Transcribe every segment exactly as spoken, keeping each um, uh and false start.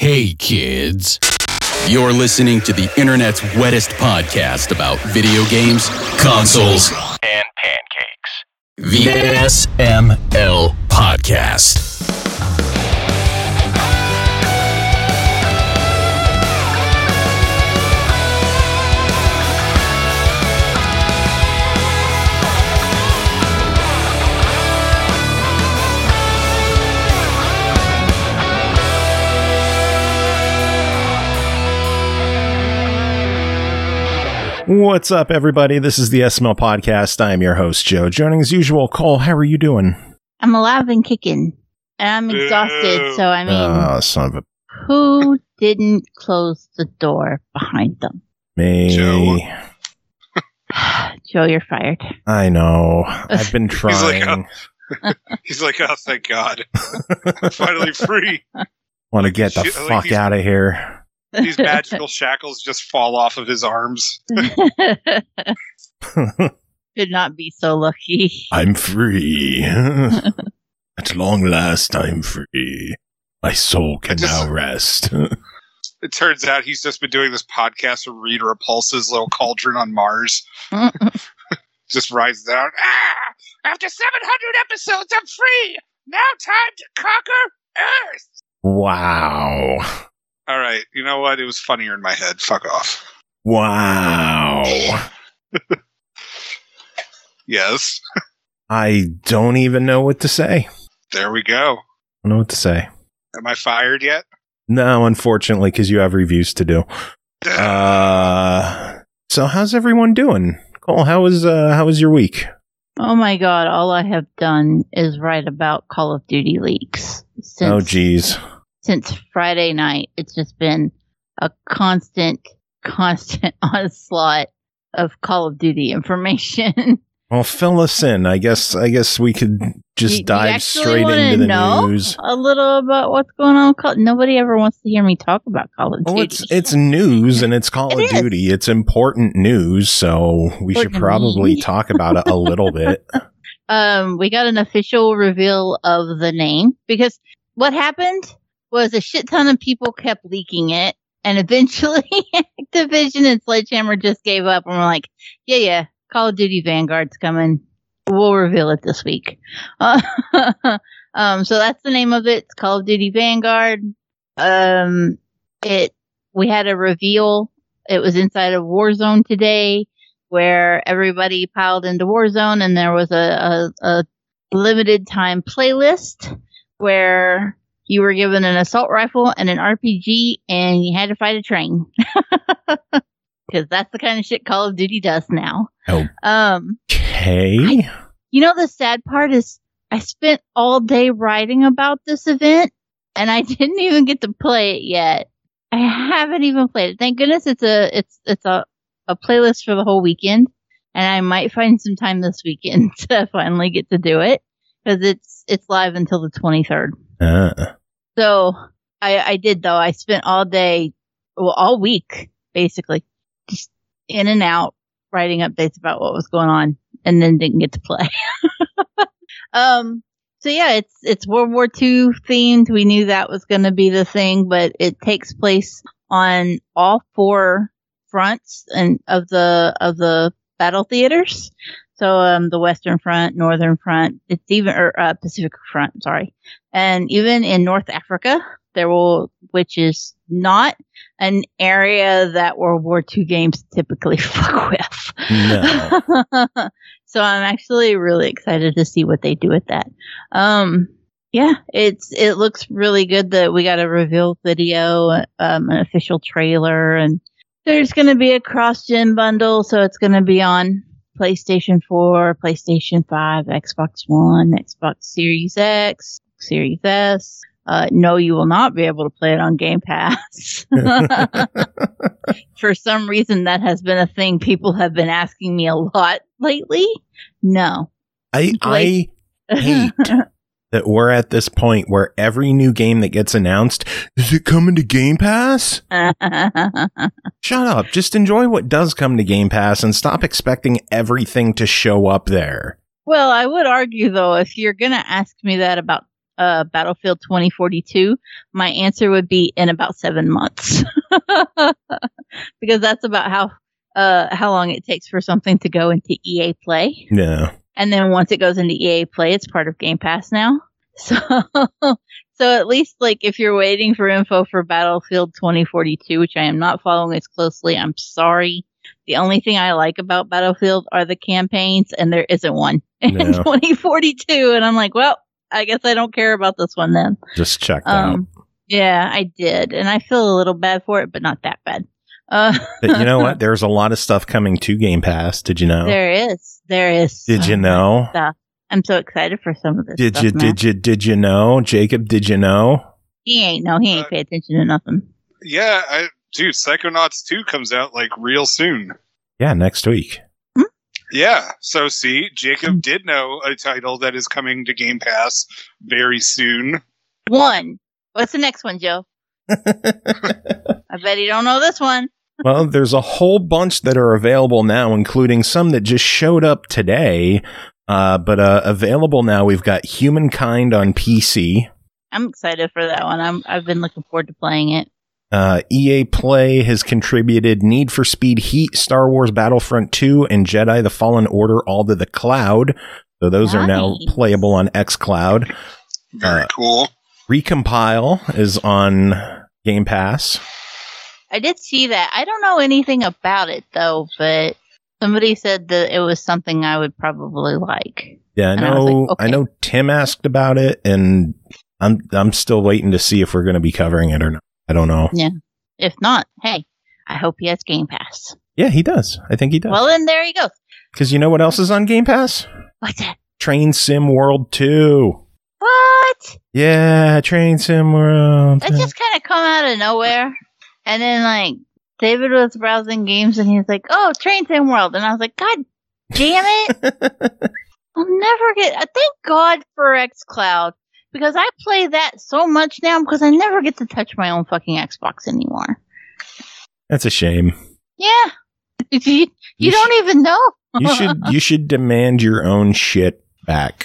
Hey kids, you're listening to the internet's wettest podcast about video games, consoles, and pancakes. The S M L Podcast. What's up, everybody? This is the S M L Podcast. I am your host, Joe. Joining as usual, Cole. How are you doing? I'm alive and kicking, and I'm exhausted. So I mean, oh, son of a who didn't close the door behind them? me. Joe. Joe, you're fired. I know. I've been He's like, trying. oh, he's like, oh, thank God, I'm finally free. Want to get the Shit, like fuck he's- out of here. These magical shackles just fall off of his arms. Could not be so lucky. I'm free. At long last, I'm free. My soul can just- now rest. It turns out he's just been doing this podcast for Rita Repulsa's little cauldron on Mars. Just rises down. Ah! After seven hundred episodes, I'm free! Now time to conquer Earth! Wow. All right, you know what? It was funnier in my head. Fuck off. Wow. Yes. I don't even know what to say. There we go. I don't know what to say. Am I fired yet? No, unfortunately, because you have reviews to do. Uh, so how's everyone doing? Cole, how was uh, how was your week? Oh my God! All I have done is write about Call of Duty leaks. Since, Oh, geez. Since Friday night, it's just been a constant, constant onslaught of Call of Duty information. Well, fill us in. I guess I guess we could just You- you dive actually straight wanna into the know news. a little about what's going on with Call. Nobody ever wants to hear me talk about Call of Duty. Well, it's it's news and it's Call It of is. Duty. It's important news, so we should Important to probably me. talk about it a little bit. Um, we got an official reveal of the name because what happened was a shit ton of people kept leaking it, and eventually Activision and Sledgehammer just gave up and were like, "Yeah, yeah, Call of Duty Vanguard's coming. We'll reveal it this week." Uh, um, so that's the name of it. It's Call of Duty Vanguard. Um, it we had a reveal. It was inside of Warzone today, where everybody piled into Warzone, and there was a, a, a limited time playlist where you were given an assault rifle and an R P G, and you had to fight a train. Because that's the kind of shit Call of Duty does now. Oh. Um, Okay. you know, the sad part is I spent all day writing about this event, and I didn't even get to play it yet. I haven't even played it. Thank goodness it's a it's it's a, a playlist for the whole weekend, and I might find some time this weekend to finally get to do it because it's it's live until the twenty-third. Uh, So I I did though. I spent all day, well, all week basically, just in and out writing updates about what was going on, and then didn't get to play. um. So yeah, it's it's World War Two themed. We knew that was going to be the thing, but it takes place on all four fronts and of the of the battle theaters. So um, the Western Front, Northern Front, it's even or uh, Pacific Front, sorry, and even in North Africa, there will, which is not an area that World War Two games typically fuck with. No. So I'm actually really excited to see what they do with that. Um, yeah, it's it looks really good that we got a reveal video, um, an official trailer, and there's going to be a cross-gen bundle, so it's going to be on PlayStation four, PlayStation five, Xbox One, Xbox Series X, Series S. Uh, no, you will not be able to play it on Game Pass. For some reason, that has been a thing people have been asking me a lot lately. No. I I hate that we're at this point where every new game that gets announced, is it coming to Game Pass? Shut up. Just enjoy what does come to Game Pass and stop expecting everything to show up there. Well, I would argue, though, if you're going to ask me that about uh, Battlefield twenty forty-two, my answer would be in about seven months. Because that's about how uh, how long it takes for something to go into E A Play. Yeah. And then once it goes into E A Play, it's part of Game Pass now. So, so at least like if you're waiting for info for Battlefield twenty forty-two, which I am not following as closely, I'm sorry. The only thing I like about Battlefield are the campaigns, and there isn't one in No. twenty forty-two. And I'm like, well, I guess I don't care about this one then. Just checked Um, yeah, I did, and I feel a little bad for it, but not that bad. Uh, out. But you know what? There's a lot of stuff coming to Game Pass. Did you know? there is, there is. Did so you much know? stuff. I'm so excited for some of this. Did stuff you? now. Did you? Did you know, Jacob? Did you know? He ain't no, he ain't Uh, pay attention to nothing. Yeah, I, dude, Psychonauts two comes out like real soon. Yeah, next week. Yeah, so see, Jacob did know a title that is coming to Game Pass very soon. One. What's the next one, Joe? I bet he don't know this one. Well, there's a whole bunch that are available now, including some that just showed up today. Uh, but uh, available now, we've got Humankind on P C. I'm excited for that one. I'm, I've been looking forward to playing it. Uh, E A Play has contributed Need for Speed Heat, Star Wars Battlefront two, and Jedi The Fallen Order all to the cloud. So those are now Nice. playable on xCloud. Very Uh, cool. Recompile is on Game Pass. I did see that. I don't know anything about it, though, but somebody said that it was something I would probably like. Yeah, I And I was know. like, I okay. know Tim asked about it, and I'm I'm still waiting to see if we're going to be covering it or not. I don't know. If not, hey, I hope he has Game Pass. Yeah, he does. I think he does. Well, then there he goes. Because you know what else is on Game Pass? What's that? Train Sim World two. What? Yeah, Train Sim World. That just kind of come out of nowhere. And then, like, David was browsing games and he's like, oh, Train Sim World. And I was like, God damn it. I'll never get. Uh, thank God for xCloud. Because I play that so much now because I never get to touch my own fucking Xbox anymore. That's a shame. Yeah. You, you, You don't even know. You should you should demand your own shit back.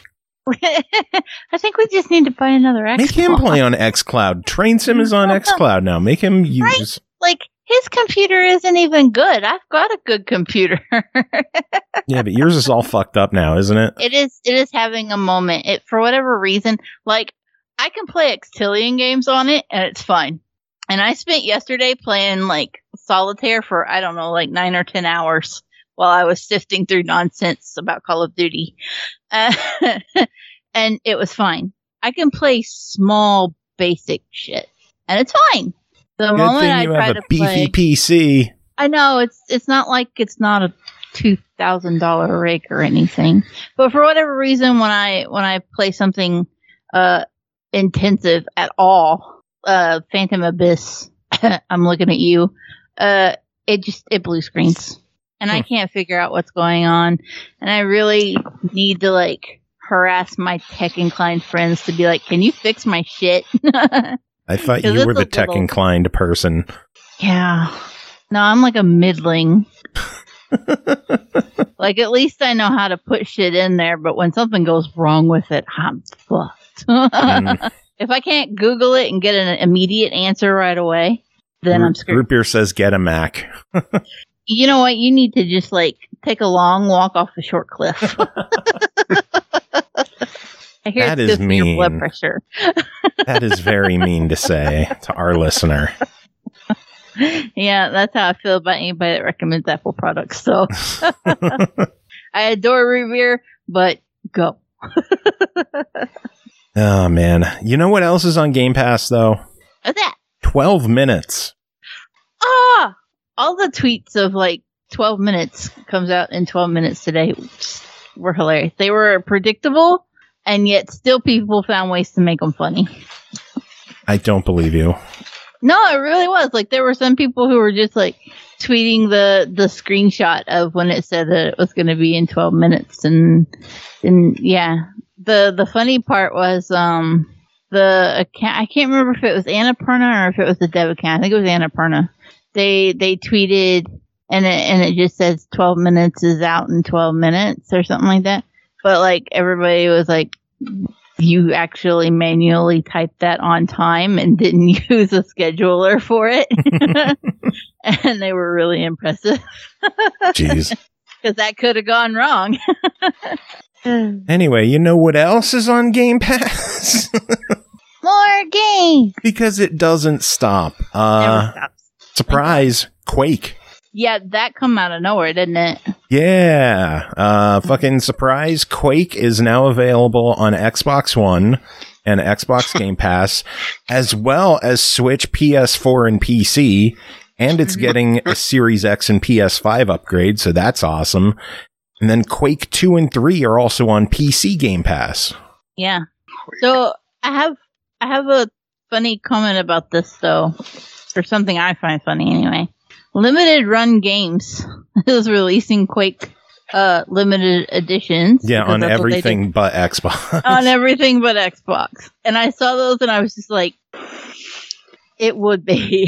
I think we just need to buy another Xbox. Make him play on xCloud. Train Sim is on xCloud now. Make him use. Like, his computer isn't even good. I've got a good computer. Yeah, but yours is all fucked up now, isn't it? It is. It is having a moment. It for whatever reason. Like, I can play Xtillion games on it, and it's fine. And I spent yesterday playing like solitaire for I don't know, like nine or ten hours while I was sifting through nonsense about Call of Duty, uh, and it was fine. I can play small, basic shit, and it's fine. The Good moment thing I you try have to a beefy play, P C. I know it's it's not like it's not a two thousand dollar rig or anything, but for whatever reason, when I when I play something uh intensive at all, uh, Phantom Abyss, I'm looking at you. Uh, it just it blue screens, and I Hmm. can't figure out what's going on, and I really need to like harass my tech inclined friends to be like, can you fix my shit? I thought 'Cause you it's were a the tech little- inclined person. Yeah. No, I'm like a middling. Like, at least I know how to put shit in there, but when something goes wrong with it, I'm fucked. Mm. If I can't Google it and get an immediate answer right away, then I'm screwed. Root Beer says get a Mac. You know what? You need to just, like, take a long walk off a short cliff. I hear That it's is good for your mean. blood pressure. That is very mean to say to our listener. Yeah, that's how I feel about anybody that recommends Apple products. So I adore Root Beer, but go. Oh, man. You know what else is on Game Pass, though? What's that? twelve minutes. Ah! All the tweets of like twelve minutes comes out in twelve minutes today were hilarious. They were predictable, and yet still people found ways to make them funny. I don't believe you. No, it really was. Like, there were some people who were just like tweeting the, the screenshot of when it said that it was going to be in twelve minutes. And, and yeah, the, the funny part was, um, the account, I can't remember if it was Annapurna or if it was the dev account. I think it was Annapurna. They, they tweeted and it, and it just says twelve minutes is out in twelve minutes or something like that. But like everybody was like you actually manually typed that on time and didn't use a scheduler for it. And they were really impressive. Jeez. Because that could have gone wrong. Anyway, you know what else is on Game Pass? More games. Because it doesn't stop. Uh, surprise, Quake. Yeah, that come out of nowhere, didn't it? Yeah. Uh, fucking surprise, Quake is now available on Xbox One and Xbox Game Pass, as well as Switch, P S four, and P C. And it's getting a Series X and P S five upgrade, so that's awesome. And then Quake two and three are also on P C Game Pass. Yeah. So I have I have a funny comment about this, though, or something I find funny anyway. Limited Run Games is releasing Quake uh, limited editions. Yeah, on everything but Xbox. On everything but Xbox. And I saw those and I was just like, it would be.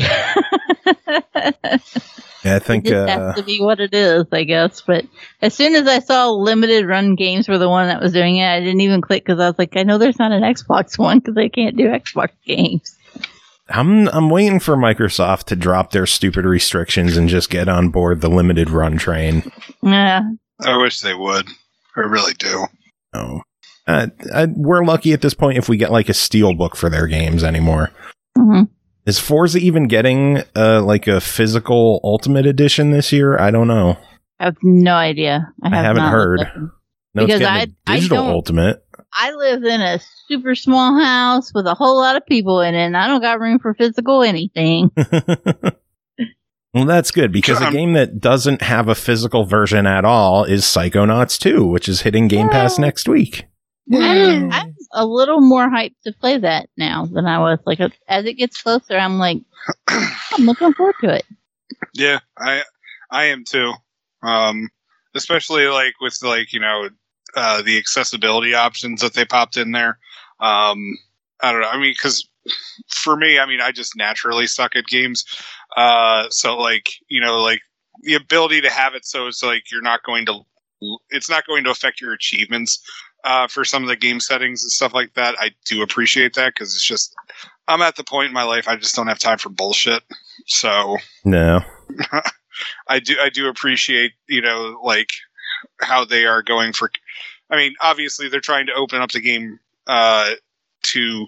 Yeah, I think it uh, has to be what it is, I guess. But as soon as I saw Limited Run Games were the one that was doing it, I didn't even click because I was like, I know there's not an Xbox One because they can't do Xbox games. I'm I'm waiting for Microsoft to drop their stupid restrictions and just get on board the limited run train. Yeah, I wish they would. I really do. Oh, uh, I, we're lucky at this point if we get like a steelbook for their games anymore. Mm-hmm. Is Forza even getting uh, like a physical Ultimate Edition this year? I don't know. I have no idea. I, have I haven't not heard. No, because it's I, getting a digital I Ultimate. I live in a super small house with a whole lot of people in it, and I don't got room for physical anything. Well, that's good, because a game that doesn't have a physical version at all is Psychonauts two, which is hitting Game Pass next week. I'm, I'm a little more hyped to play that now than I was. Like, as it gets closer, I'm like, I'm looking forward to it. Yeah, I I am too. Um, especially like with like you know uh, the accessibility options that they popped in there. Um, I don't know. I mean, because for me, I mean, I just naturally suck at games. Uh, so like you know, like the ability to have it so it's like you're not going to, it's not going to affect your achievements. Uh, for some of the game settings and stuff like that, I do appreciate that because it's just I'm at the point in my life I just don't have time for bullshit. So no, I do I do appreciate you know like how they are going for. I mean, obviously they're trying to open up the game uh, to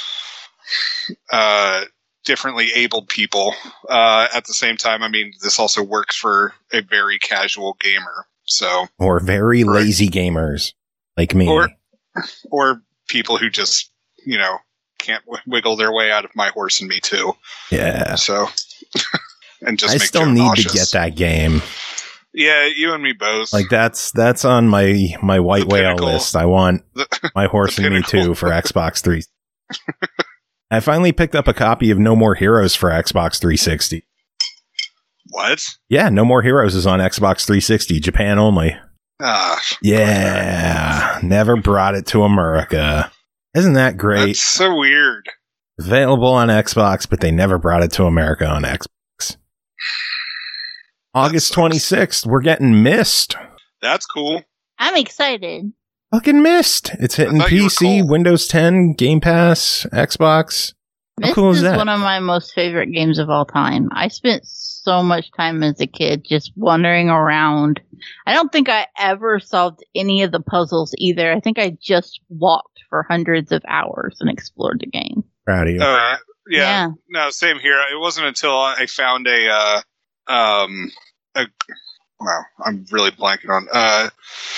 uh, differently abled people. Uh, at the same time, I mean, this also works for a very casual gamer. So or very right. lazy gamers. Like me. Or, or people who just, you know, can't w- wiggle their way out of My Horse and Me too. Yeah. So, and just I make still Joe need nauseous. to get that game. Yeah, you and me both. Like that's that's on my my white The whale pinnacle. list. I want The- My Horse the and Me pinnacle. too for Xbox three. I finally picked up a copy of No More Heroes for Xbox three sixty. What? Yeah, No More Heroes is on Xbox three sixty, Japan only. Ah, Yeah, never brought it to America. Isn't that great? that's so weird. Available on Xbox, but they never brought it to America on Xbox. August sucks. twenty-sixth, we're getting Myst. That's cool. I'm excited. Fucking Myst. It's hitting thought you P were C, cold. Windows ten, Game Pass, Xbox. How This cool is is that? one of my most favorite games of all time. I spent so much time as a kid just wandering around. I don't think I ever solved any of the puzzles either. I think I just walked for hundreds of hours and explored the game. Proud of you. Uh, yeah, Yeah. No, same here. It wasn't until I found a, uh, um, a, wow, I'm really blanking on, uh,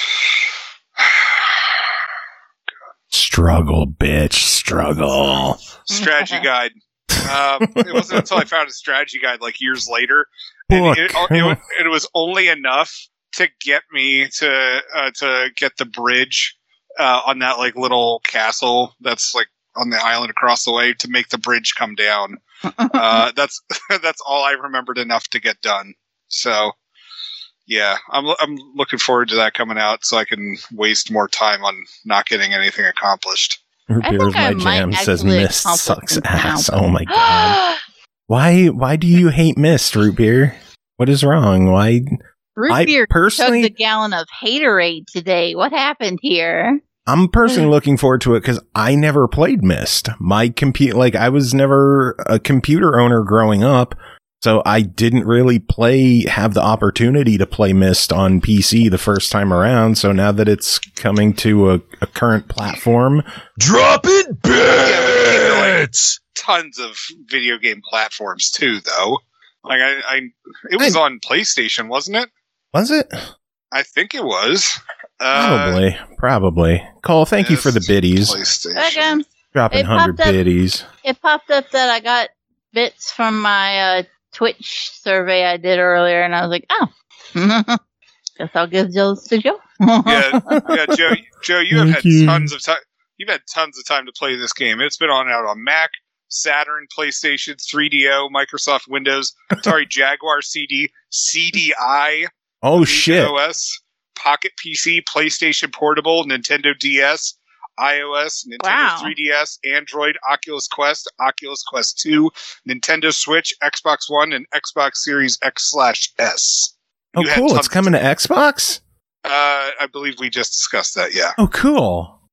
Struggle, bitch. Struggle. strategy guide. Um, it wasn't until I found a strategy guide like years later, and Book. it, it, it was only enough to get me to uh, to get the bridge uh, on that like little castle that's like on the island across the way to make the bridge come down. Uh, that's that's all I remembered enough to get done. So yeah, I'm I'm looking forward to that coming out so I can waste more time on not getting anything accomplished. Root I beer think is my I might jam, says actually Myst accomplish sucks it ass. now. Oh my god. Why why do you hate Myst, Root Beer? What is wrong? Why Root I beer personally- chugged a gallon of Haterade today. What happened here? I'm personally looking forward to it because I never played Myst. My compute, like I was never a computer owner growing up, so I didn't really play, have the opportunity to play Myst on P C the first time around. So now that it's coming to a, a current platform, dropping bits. Tons of video game platforms too, though. Like I, I it was I, on PlayStation, wasn't it? Was it? I think it was. Probably, uh, probably. Cole, thank you for the biddies. Again, dropping one hundred biddies. It popped up that I got bits from my uh, Twitch survey I did earlier, and I was like, oh, guess I'll give those to Joe. yeah, yeah, Joe. Joe, you have Thank had you. tons of time. You've had tons of time to play this game. It's been on out on Mac, Saturn, PlayStation, three D O, Microsoft Windows, Atari Jaguar C D, C D I. Oh shit! O S, Pocket P C, PlayStation Portable, Nintendo D S, iOS, Nintendo Wow. three D S, Android, Oculus Quest, Oculus Quest two, Nintendo Switch, Xbox One, and Xbox Series X slash S. Oh, You had cool! tons It's coming to Xbox. Uh, I believe we just discussed that. Yeah. Oh, cool!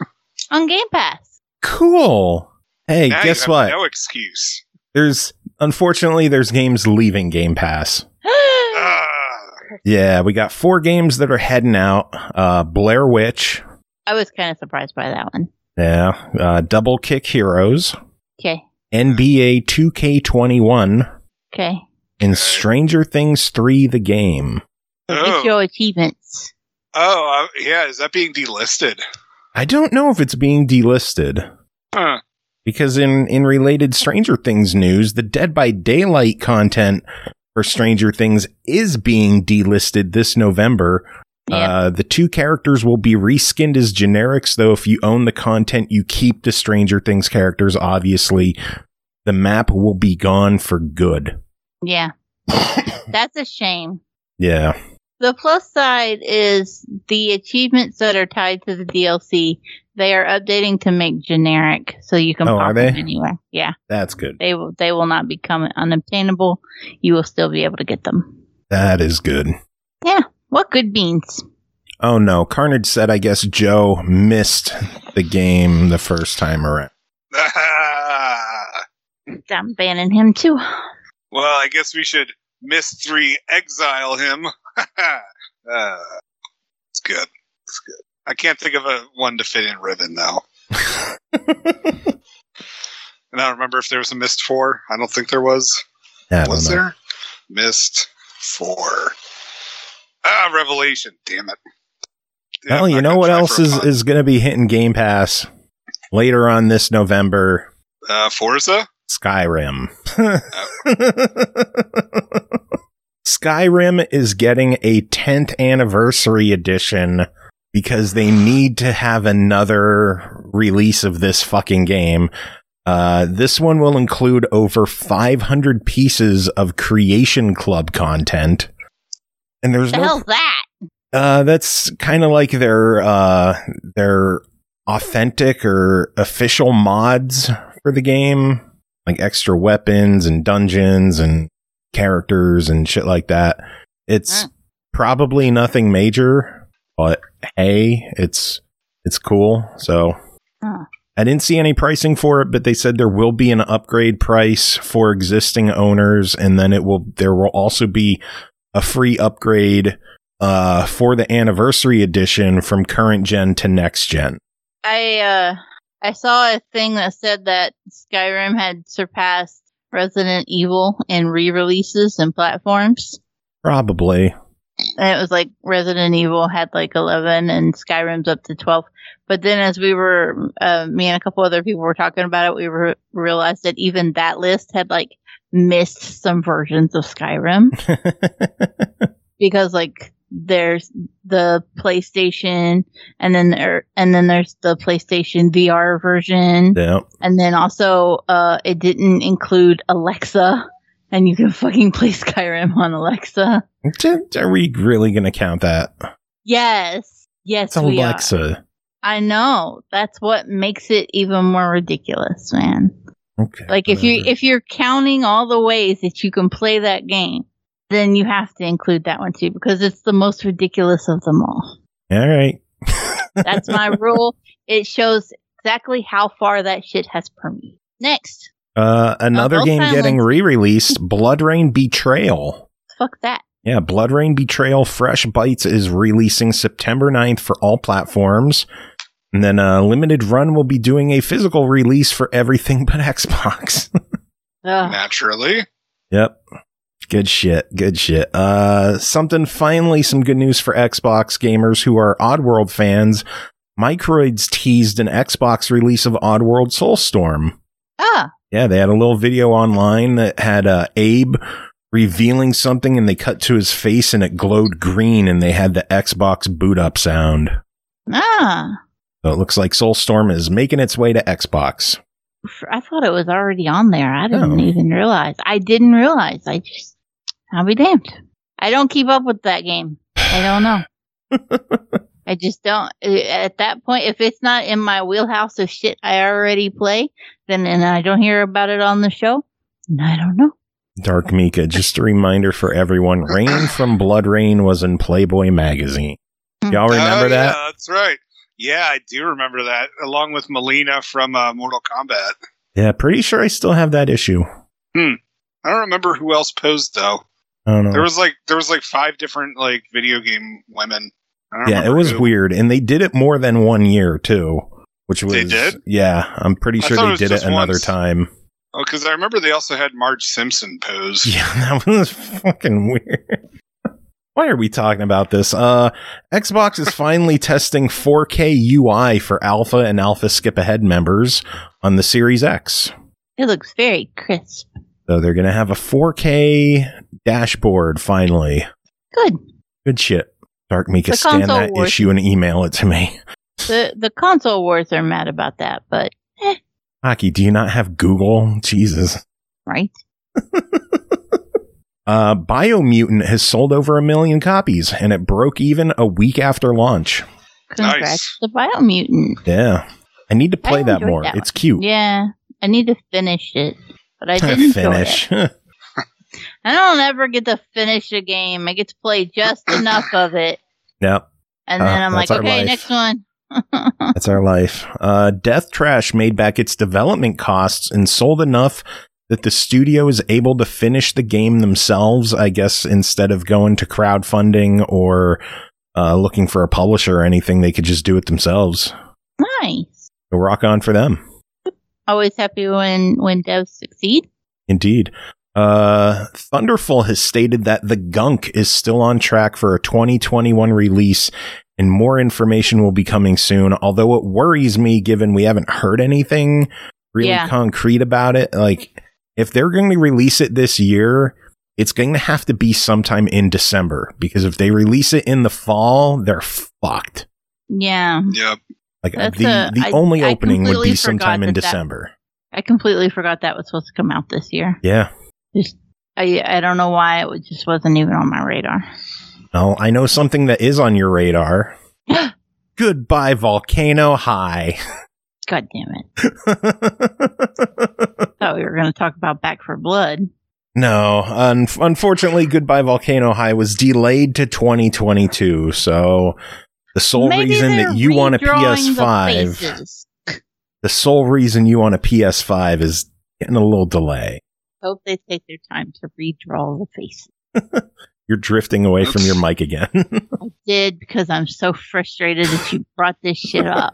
On Game Pass. Cool. Hey, Now guess you have what? No excuse. There's unfortunately there's games leaving Game Pass. Uh, Yeah, we got four games that are heading out. Uh, Blair Witch. I was kind of surprised by that one. Yeah. Uh, Double Kick Heroes. Okay. N B A two K twenty-one. Okay. And Stranger Things three, the game. So Oh. get your achievements. oh, uh, yeah. Is that being delisted? I don't know if it's being delisted. Huh. Because in, in related Stranger Things news, the Dead by Daylight content for Stranger Things is being delisted this November. Yeah. Uh, the two characters will be reskinned as generics, though if you own the content, you keep the Stranger Things characters, obviously. The map will be gone for good. Yeah. That's a shame. Yeah. The plus side is the achievements that are tied to the D L C, they are updating to make generic, so you can Oh, pop are they? them anywhere. Yeah. That's good. They will they will not become unobtainable. You will still be able to get them. That is good. Yeah. What good beans. Oh no, Carnage said I guess Joe missed the game the first time around. I'm banning him too. Well, I guess we should miss three exile him. uh, it's good. It's good. I can't think of a one to fit in Ribbon though. And I don't remember if there was a Mist four. I don't think there was. I don't Was know. there? Mist four. Ah, Revelation. Damn it. Yeah, Well, I'm you not know gonna what try else for a is, fun. is going to be hitting Game Pass later on this November? Uh, Forza? Skyrim. Skyrim is getting a tenth anniversary edition because they need to have another release of this fucking game. Uh, this one will include over five hundred pieces of Creation Club content. And there's The no hell's that? uh, that's kind of like their uh, their authentic or official mods for the game, like extra weapons and dungeons and characters and shit like that. It's Mm. probably nothing major, but hey, it's it's cool. So Huh. I didn't see any pricing for it, but they said there will be an upgrade price for existing owners, and then it will there will also be a free upgrade uh, for the anniversary edition from current gen to next gen. I uh I saw a thing that said that Skyrim had surpassed Resident Evil in re-releases and platforms. Probably. And it was like Resident Evil had like eleven and Skyrim's up to twelve. But then as we were, uh, me and a couple other people were talking about it, we re- realized that even that list had like missed some versions of Skyrim. Because like there's the PlayStation and then there, and then there's the PlayStation V R version. Yeah. And then also, uh, it didn't include Alexa, and you can fucking play Skyrim on Alexa. Are we really going to count that? Yes. Yes, It's we Alexa. are. I know. That's what makes it even more ridiculous, man. Okay. Like if you whatever. if you're counting all the ways that you can play that game, then you have to include that one too, because it's the most ridiculous of them all. All right. That's my rule. It shows exactly how far that shit has permeated. Next. Uh, another Uh, game Silence. getting re-released, Blood Rain Betrayal. Fuck that. Yeah, Blood Rain Betrayal Fresh Bites is releasing September ninth for all platforms. And then uh, Limited Run will be doing a physical release for everything but Xbox. Ugh. Naturally. Yep. Good shit. Good shit. Uh, something finally, some good news for Xbox gamers who are Oddworld fans. Microids teased an Xbox release of Oddworld Soulstorm. Ah. Yeah, they had a little video online that had uh, Abe revealing something, and they cut to his face and it glowed green, and they had the Xbox boot up sound. Ah. So it looks like Soulstorm is making its way to Xbox. I thought it was already on there. I didn't Oh. even realize. I didn't realize. I just, I'll be damned. I don't keep up with that game. I don't know. I just don't. At that point, if it's not in my wheelhouse of shit I already play, then and I don't hear about it on the show, then I don't know. Dark Mika, just a reminder for everyone, Rain from Blood Rain was in Playboy magazine. Y'all remember oh, that? Yeah, that's right. Yeah, I do remember that, along with Melina from uh, Mortal Kombat. Yeah, pretty sure I still have that issue. Hmm. I don't remember who else posed though. I don't know. There was like there was like five different like video game women. I don't Yeah, it remember was who. weird, and they did it more than one year too, which was They did? Yeah, I'm pretty I sure thought it they was did it just another once. time. Oh, because I remember they also had Marge Simpson pose. Yeah, that was fucking weird. Why are we talking about this? Uh, Xbox is finally testing four K U I for Alpha and Alpha Skip Ahead members on the Series X. It looks very crisp. So they're going to have a four K dashboard finally. Good. Good shit. Dark Mika, The scan console that wars. issue and email it to me. The the console wars are mad about that, but eh, Hockey, do you not have Google? Jesus. right? Uh, Biomutant has sold over a million copies, and it broke even a week after launch. Congrats Nice. to Biomutant. Yeah. I need to play I that enjoyed more. that It's cute. Yeah, I need to finish it, but I didn't finish. Finish. I don't ever get to finish a game. I get to play just enough of it, Yep. and then Uh, I'm like, that's our okay, life. next one. That's our life. Uh, Death Trash made back its development costs and sold enough that the studio is able to finish the game themselves, I guess, instead of going to crowdfunding or uh, looking for a publisher or anything. They could just do it themselves. Nice. So rock on for them. Always happy when when devs succeed. Indeed. Uh, Thunderful has stated that The Gunk is still on track for a twenty twenty-one release, and more information will be coming soon, although it worries me given we haven't heard anything really Yeah. concrete about it. Like, if they're going to release it this year, it's going to have to be sometime in December, because if they release it in the fall, they're fucked. Yeah, Yep. Like, That's the, a- the I- only I opening would completely be sometime forgot in that that- December. I completely forgot that was supposed to come out this year. Yeah. Just I I don't know why it was- just wasn't even on my radar. Oh, I know something that is on your radar. Goodbye, Volcano High. God damn it! Thought we were going to talk about Back for Blood. No, un- unfortunately, Goodbye, Volcano High was delayed to twenty twenty-two. So the sole Maybe reason they're that you want a redrawing P S the five, faces. the sole reason you want a P S five is getting a little delay. Hope they take their time to redraw the faces. You're drifting away from your mic again. I did because I'm so frustrated that you brought this shit up.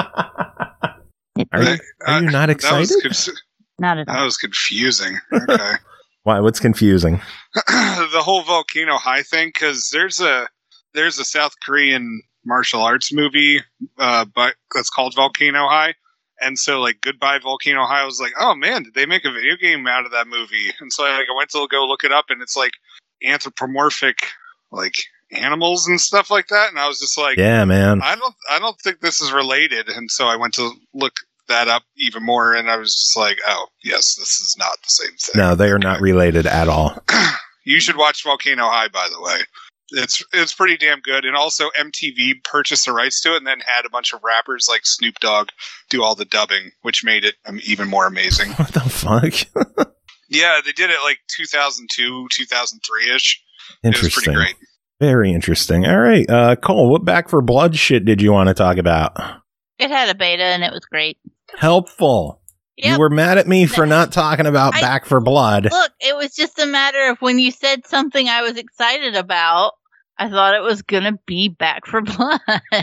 It Are you, was are you not That was, excited? conf- not at that all. was confusing. Okay. Why? What's confusing? The whole Volcano High thing, because there's a there's a South Korean martial arts movie, uh, but that's called Volcano High, and so like Goodbye Volcano High, I was like, oh man, did they make a video game out of that movie? And so like, I went to go look it up, and it's like anthropomorphic like animals and stuff like that, and I was just like, Yeah, man. I don't I don't think this is related, and so I went to look that up even more, and I was just like, oh yes, this is not the same thing. No, they are not related at all. You should watch Volcano High, by the way. It's it's pretty damn good. And also M T V purchased the rights to it and then had a bunch of rappers like Snoop Dogg do all the dubbing, which made it um, even more amazing. What the fuck? Yeah, they did it like two thousand two, two thousand three-ish. It was Interesting. pretty great. Very interesting. All right. Uh, Cole, what Back for Blood shit did you want to talk about? It had a beta and it was great. Helpful. Yep. You were mad at me for not talking about I, Back for Blood. Look, it was just a matter of when you said something I was excited about, I thought it was going to be Back for Blood.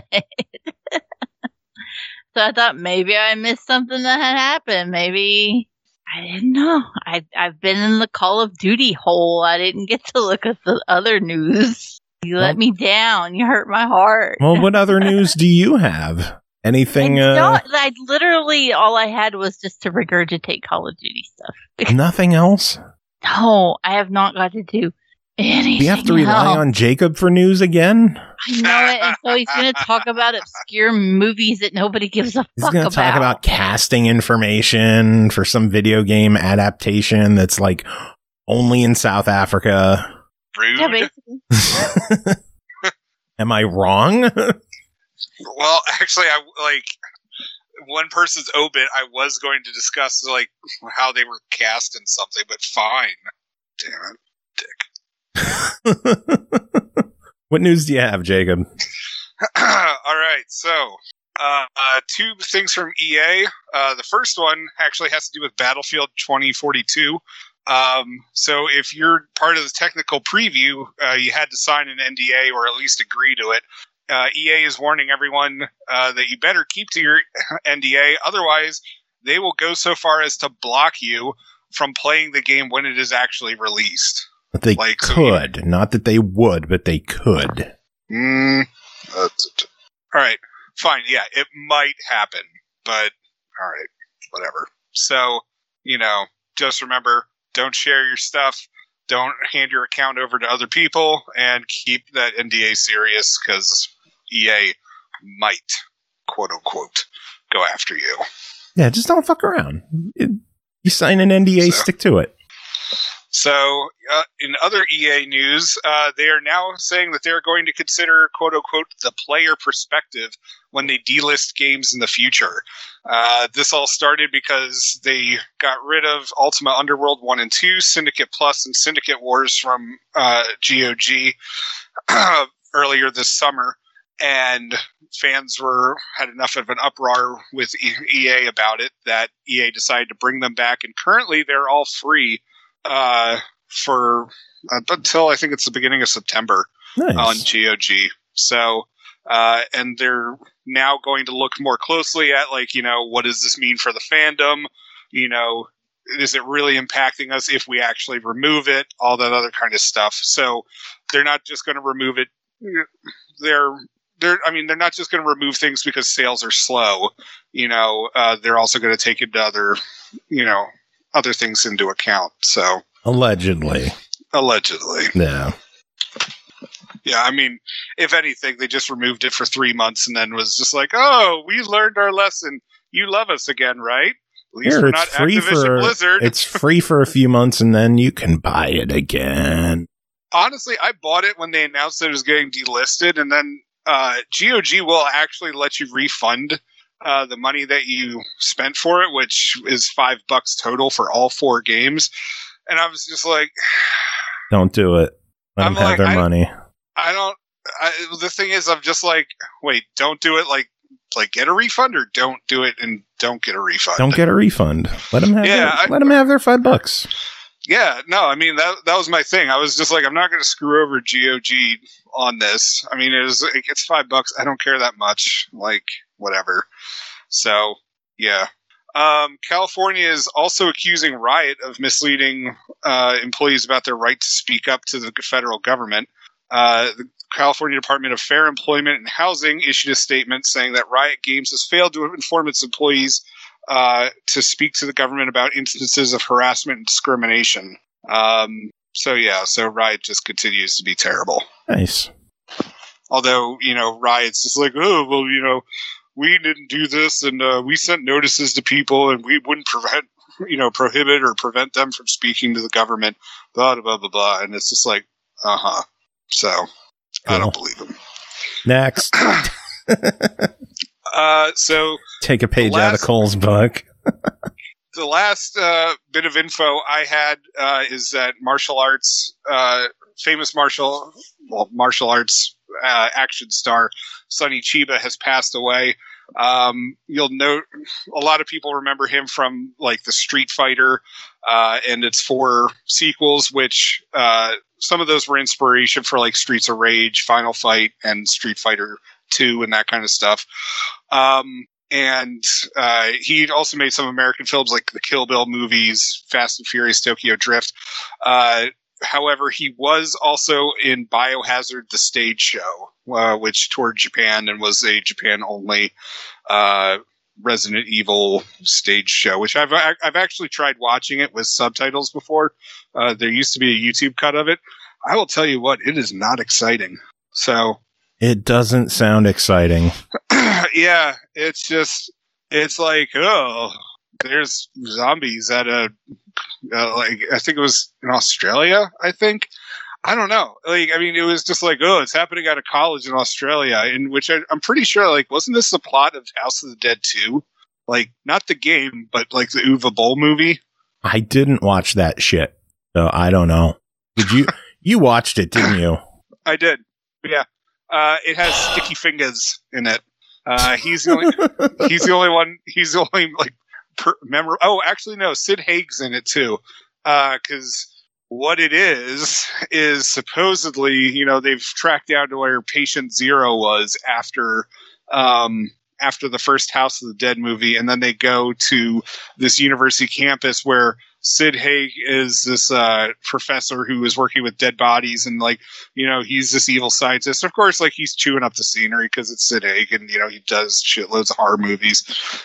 So I thought maybe I missed something that had happened. Maybe, I didn't know. I, I've been in the Call of Duty hole. I didn't get to look at the other news. You well, let me down. You hurt my heart. Well, what other news do you have? Anything? Uh, not, I literally, all I had was just to regurgitate Call of Duty stuff. Nothing else? No, I have not got to do anything. We have to rely else. on Jacob for news again? I know it, and so he's going to talk about obscure movies that nobody gives a he's fuck about. He's going to talk about casting information for some video game adaptation that's like only in South Africa. Rude. Yeah, basically. Am I wrong? Well, actually, I like one person's obit. I was going to discuss like how they were cast in something, but fine. Damn it, dick. What news do you have, Jacob? All right, so uh, uh, two things from E A. Uh, the first one actually has to do with Battlefield twenty forty-two. Um, so if you're part of the technical preview, uh, you had to sign an N D A or at least agree to it. Uh, E A is warning everyone uh, that you better keep to your N D A. Otherwise, they will go so far as to block you from playing the game when it is actually released. But they like, could. So you, Not that they would, but they could. Mm, uh, t- t- all right. Fine. Yeah, it might happen. But, all right. Whatever. So, you know, just remember, don't share your stuff. Don't hand your account over to other people. And keep that N D A serious, because E A might, quote unquote, go after you. Yeah, just don't fuck around. It, you sign an N D A, so, stick to it. So, uh, in other E A news, uh, they are now saying that they're going to consider, quote unquote, the player perspective when they delist games in the future. Uh, this all started because they got rid of Ultima Underworld one and two, Syndicate Plus, and Syndicate Wars from uh, G O G earlier this summer. And fans were had enough of an uproar with E A about it that E A decided to bring them back. And currently they're all free uh, for uh, until I think it's the beginning of September. Nice. On G O G. So, uh, and they're now going to look more closely at, like, you know, what does this mean for the fandom? You know, is it really impacting us if we actually remove it? All that other kind of stuff. So they're not just going to remove it. They're They're, I mean, they're not just going to remove things because sales are slow. You know, uh, they're also going to take into other, you know, other things into account. So allegedly, allegedly, yeah, yeah. I mean, if anything, they just removed it for three months and then was just like, "Oh, we learned our lesson. You love us again, right? At least Here, we're it's not free Activision for Blizzard. It's free for a few months and then you can buy it again." Honestly, I bought it when they announced that it was getting delisted, and then. Uh, G O G will actually let you refund uh, the money that you spent for it, which is five bucks total for all four games. And I was just like, "Don't do it. Let I'm them have like, their I, money." I don't. I, the thing is, I'm just like, wait, don't do it. Like, like get a refund, or don't do it and don't get a refund. Don't get a refund. Let them have. Yeah, their, I, let them have their five bucks. Yeah, no, I mean, that that was my thing. I was just like, I'm not going to screw over G O G on this. I mean, it was, it's five bucks. I don't care that much. Like, whatever. So, yeah. Um, California is also accusing Riot of misleading uh, employees about their right to speak up to the federal government. Uh, the California Department of Fair Employment and Housing issued a statement saying that Riot Games has failed to inform its employees Uh, to speak to the government about instances of harassment and discrimination. Um, so yeah, so Riot just continues to be terrible. Nice. Although, you know, Riot's just like, oh, well, you know, we didn't do this, and uh, we sent notices to people, and we wouldn't prevent, you know, prohibit or prevent them from speaking to the government, blah, blah, blah, blah. And it's just like, uh-huh. So, cool. I don't believe them. Next. Uh, so take a page last, out of Cole's book. The last uh, bit of info I had uh, is that martial arts, uh, famous martial well, martial arts uh, action star Sonny Chiba has passed away. Um, you'll note a lot of people remember him from like the Street Fighter uh, and its four sequels, which uh, some of those were inspiration for like Streets of Rage, Final Fight, and Street Fighter two and that kind of stuff. Um, and uh, he also made some American films like the Kill Bill movies, Fast and Furious, Tokyo Drift. Uh, however, he was also in Biohazard, the stage show, uh, which toured Japan and was a Japan-only uh, Resident Evil stage show, which I've I've actually tried watching it with subtitles before. Uh, there used to be a YouTube cut of it. I will tell you what, it is not exciting. So it doesn't sound exciting. Yeah, it's just, it's like, oh, there's zombies at a, uh, like, I think it was in Australia, I think. I don't know. Like, I mean, it was just like, oh, it's happening at a college in Australia, in which I, I'm pretty sure, like, wasn't this the plot of House of the Dead two? Like, not the game, but like the Uwe Boll movie? I didn't watch that shit, so I don't know. Did you? You watched it, didn't you? I did. Yeah. Uh, it has Sticky Fingers in it. Uh, he's the only, he's the only one, he's the only, like, per, member. Oh, actually, no, Sid Haig's in it, too. Uh, cause what it is, is supposedly, you know, they've tracked down to where Patient Zero was after, um, after the first House of the Dead movie. And then they go to this university campus where Sid Haig is this uh, professor who is working with dead bodies, and like, you know, he's this evil scientist. Of course, like, he's chewing up the scenery because it's Sid Haig, and you know, he does shitloads of horror movies.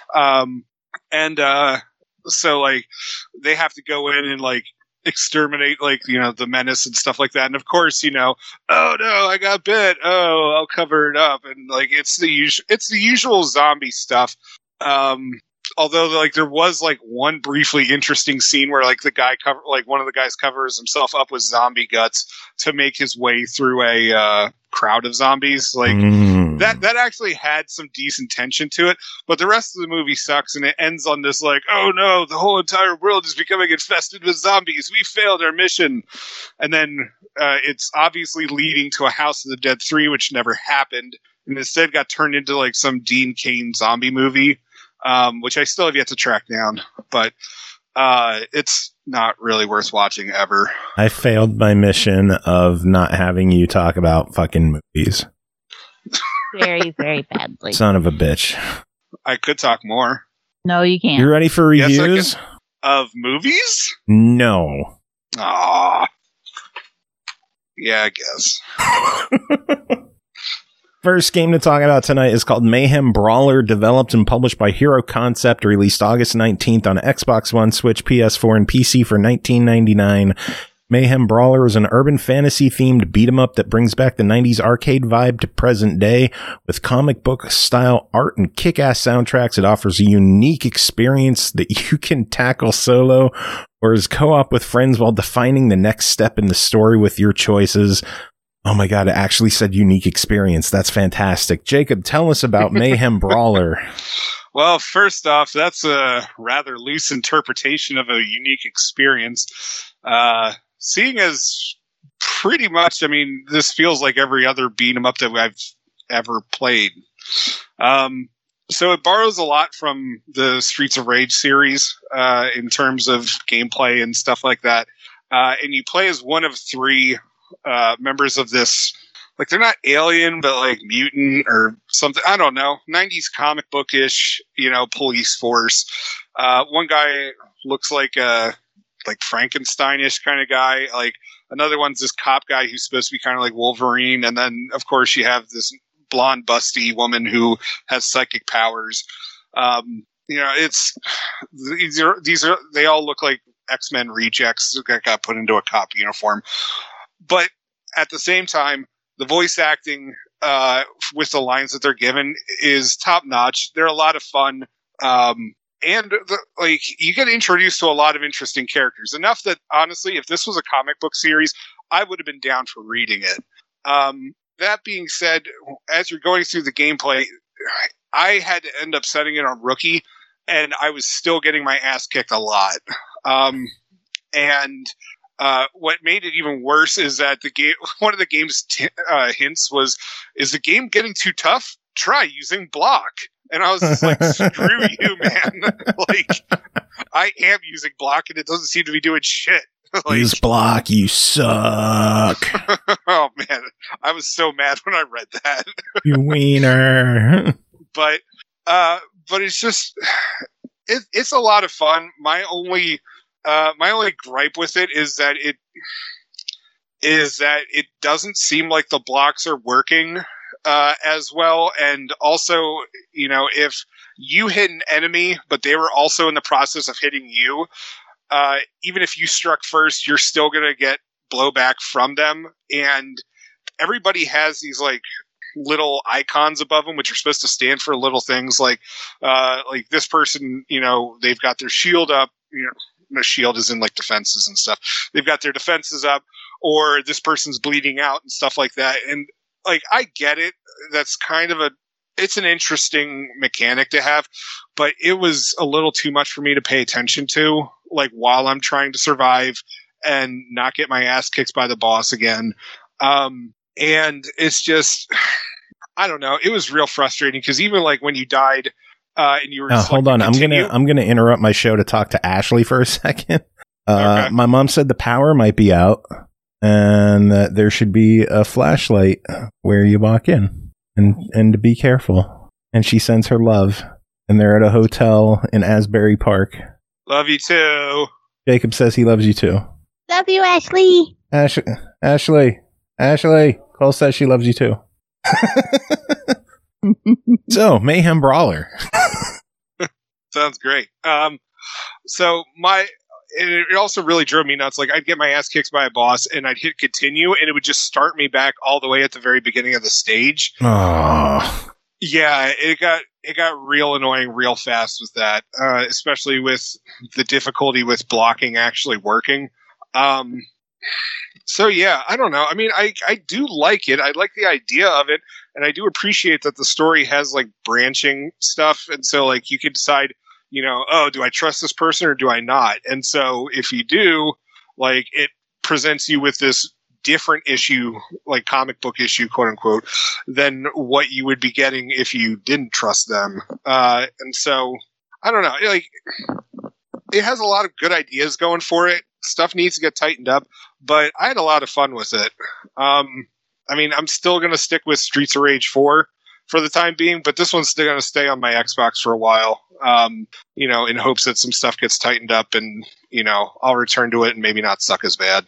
Um, and uh, so like, they have to go in and like exterminate, like, you know, the menace and stuff like that. And of course, you know, oh no, I got bit. Oh, I'll cover it up, and like, it's the usual, it's the usual zombie stuff. Um, Although, like, there was like one briefly interesting scene where like the guy cover, like one of the guys covers himself up with zombie guts to make his way through a uh, crowd of zombies. Like mm. that, that actually had some decent tension to it. But the rest of the movie sucks, and it ends on this like, oh no, the whole entire world is becoming infested with zombies. We failed our mission, and then uh, it's obviously leading to a House of the Dead three, which never happened, and instead got turned into like some Dean Cain zombie movie. Um, which I still have yet to track down, but uh, it's not really worth watching ever. I failed my mission of not having you talk about fucking movies. Very, very badly. Son of a bitch. I could talk more. No, you can't. You ready for reviews? Yes, of movies? No. Aw. Yeah, I guess. First game to talk about tonight is called Mayhem Brawler, developed and published by Hero Concept, released August nineteenth on Xbox One, Switch, P S four, and P C for nineteen ninety-nine. Mayhem Brawler is an urban fantasy-themed beat-em-up that brings back the nineties arcade vibe to present day. With comic book-style art and kick-ass soundtracks, it offers a unique experience that you can tackle solo or as co-op with friends while defining the next step in the story with your choices. Oh my God, it actually said unique experience. That's fantastic. Jacob, tell us about Mayhem Brawler. Well, first off, that's a rather loose interpretation of a unique experience. Uh, seeing as pretty much, I mean, this feels like every other beat 'em up that I've ever played. Um, so it borrows a lot from the Streets of Rage series uh, in terms of gameplay and stuff like that. Uh, and you play as one of three Uh, members of this, like, they're not alien, but like mutant or something. I don't know. nineties comic bookish, you know, police force. Uh, one guy looks like a like Frankensteinish kind of guy. Like, another one's this cop guy who's supposed to be kind of like Wolverine. And then, of course, you have this blonde, busty woman who has psychic powers. Um, you know, it's these are these are they all look like X-Men rejects that got put into a cop uniform. But at the same time, the voice acting uh, with the lines that they're given is top notch. They're a lot of fun, um, and the, like you get introduced to a lot of interesting characters. Enough that honestly, if this was a comic book series, I would have been down for reading it. Um, that being said, as you're going through the gameplay, I had to end up setting it on rookie, and I was still getting my ass kicked a lot. Um, and uh, what made it even worse is that the game, one of the game's t- uh, hints was, is the game getting too tough? Try using block. And I was just like, screw you, man. Like, I am using block and it doesn't seem to be doing shit. Like, use block, you suck. Oh, man. I was so mad when I read that. You wiener. But, uh, but it's just, it, it's a lot of fun. My only, uh, my only gripe with it is that it, is that it doesn't seem like the blocks are working Uh, as well. And also, you know, if you hit an enemy, but they were also in the process of hitting you, uh, even if you struck first, you're still going to get blowback from them. And everybody has these like little icons above them, which are supposed to stand for little things like, uh, like this person, you know, they've got their shield up, you know, the shield is in like defenses and stuff. They've got their defenses up, or this person's bleeding out and stuff like that. And like, I get it. That's kind of a, it's an interesting mechanic to have, but it was a little too much for me to pay attention to, like while I'm trying to survive and not get my ass kicked by the boss again. Um, and it's just, I don't know. It was real frustrating because even like when you died, uh, and you were, uh, hold on. I'm going to, I'm going to interrupt my show to talk to Ashley for a second. Uh, okay. My mom said the power might be out. And that there should be a flashlight where you walk in, and and to be careful. And she sends her love, and they're at a hotel in Asbury Park. Love you too. Jacob says he loves you too. Love you, Ashley. Ash- Ashley, Ashley, Cole says she loves you too. So, Mayhem Brawler. Sounds great. Um, so my. And it also really drove me nuts. Like, I'd get my ass kicked by a boss, and I'd hit continue, and it would just start me back all the way at the very beginning of the stage. Oh. Yeah, it got it got real annoying real fast with that, uh, especially with the difficulty with blocking actually working. Um, so, yeah, I don't know. I mean, I, I do like it. I like the idea of it, and I do appreciate that the story has, like, branching stuff, and so, like, you could decide, you know, oh, do I trust this person or do I not? And so if you do, like, it presents you with this different issue, like comic book issue, quote unquote, than what you would be getting if you didn't trust them. Uh, and so, I don't know, like, it has a lot of good ideas going for it. Stuff needs to get tightened up, but I had a lot of fun with it. Um, I mean, I'm still going to stick with Streets of Rage four for the time being, but this one's still going to stay on my Xbox for a while. Um, you know, in hopes that some stuff gets tightened up and, you know, I'll return to it and maybe not suck as bad.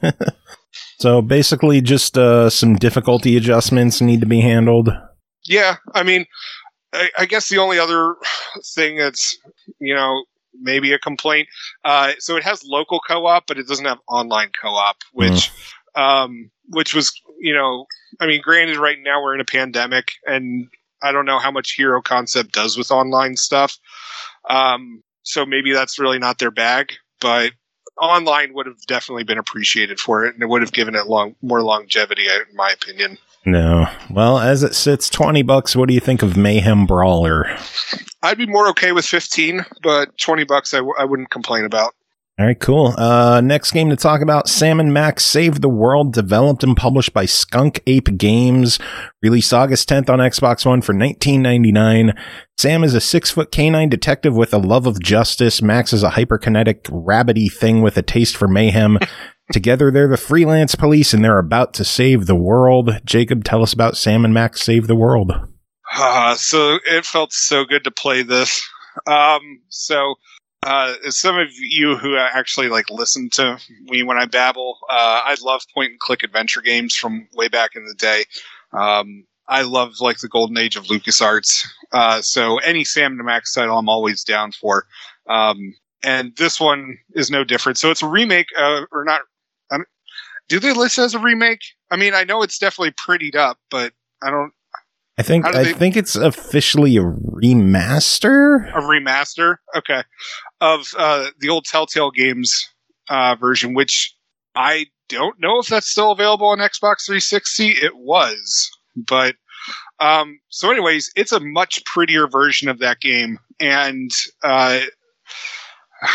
So basically just uh, some difficulty adjustments need to be handled. Yeah. I mean, I, I guess the only other thing that's, you know, maybe a complaint. Uh, so it has local co-op, but it doesn't have online co-op, which, mm. um, which was, you know, I mean, granted right now we're in a pandemic and I don't know how much Hero Concept does with online stuff. Um, so maybe that's really not their bag, but online would have definitely been appreciated for it, and it would have given it long, more longevity, in my opinion. No. Well, as it sits twenty bucks, what do you think of Mayhem Brawler? I'd be more okay with fifteen, but twenty bucks I, w- I wouldn't complain about. All right, cool. Uh, next game to talk about, Sam and Max Save the World, developed and published by Skunk Ape Games, released August tenth on Xbox One for nineteen ninety-nine. Sam is a six-foot canine detective with a love of justice. Max is a hyperkinetic, rabbity thing with a taste for mayhem. Together, they're the freelance police, and they're about to save the world. Jacob, tell us about Sam and Max Save the World. Uh, so it felt so good to play this. Um, so... Uh, as some of you who actually like listen to me when I babble, uh, I love point and click adventure games from way back in the day. Um, I love like the golden age of LucasArts. Uh, so any Sam and Max title I'm always down for. Um, and this one is no different. So it's a remake, uh, or not. I don't, do they list it as a remake? I mean, I know it's definitely prettied up, but I don't. I think I they, think it's officially a remaster. A remaster, okay, of uh, the old Telltale Games uh, version, which I don't know if that's still available on Xbox three sixty. It was, but um, so, anyways, it's a much prettier version of that game, and uh,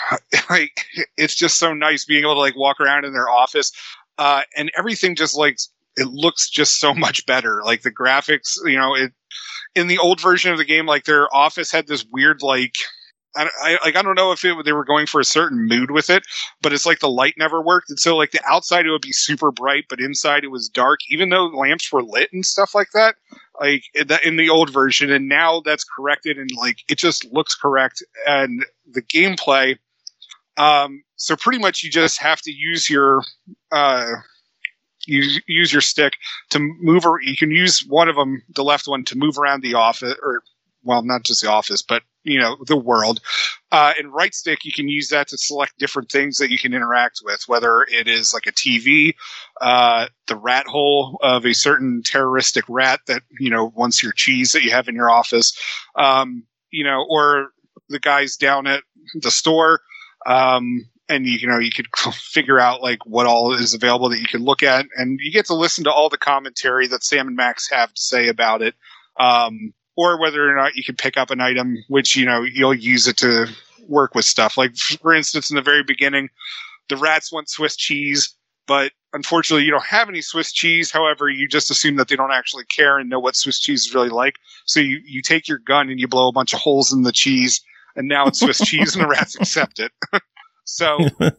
like it's just so nice being able to like walk around in their office, uh, and everything just like it looks just so much better. Like the graphics, you know, it in the old version of the game, like their office had this weird like. I, I like I don't know if it, they were going for a certain mood with it, but it's like the light never worked, and so like the outside it would be super bright, but inside it was dark, even though the lamps were lit and stuff like that. Like in the, in the old version, and now that's corrected, and like it just looks correct, and the gameplay. Um, so pretty much you just have to use your uh, use use your stick to move. Or you can use one of them, the left one, to move around the office, or well, not just the office, but you know, the world. Uh, and right stick, you can use that to select different things that you can interact with, whether it is like a T V, uh, the rat hole of a certain terroristic rat that, you know, wants your cheese that you have in your office, um, you know, or the guys down at the store. Um, and you, you know, you could figure out like what all is available that you can look at, and you get to listen to all the commentary that Sam and Max have to say about it. Um, or whether or not you can pick up an item, which, you know, you'll use it to work with stuff. Like, for instance, in the very beginning, the rats want Swiss cheese, but unfortunately you don't have any Swiss cheese. However, you just assume that they don't actually care and know what Swiss cheese is really like. So you, you take your gun and you blow a bunch of holes in the cheese, and now it's Swiss cheese and the rats accept it. So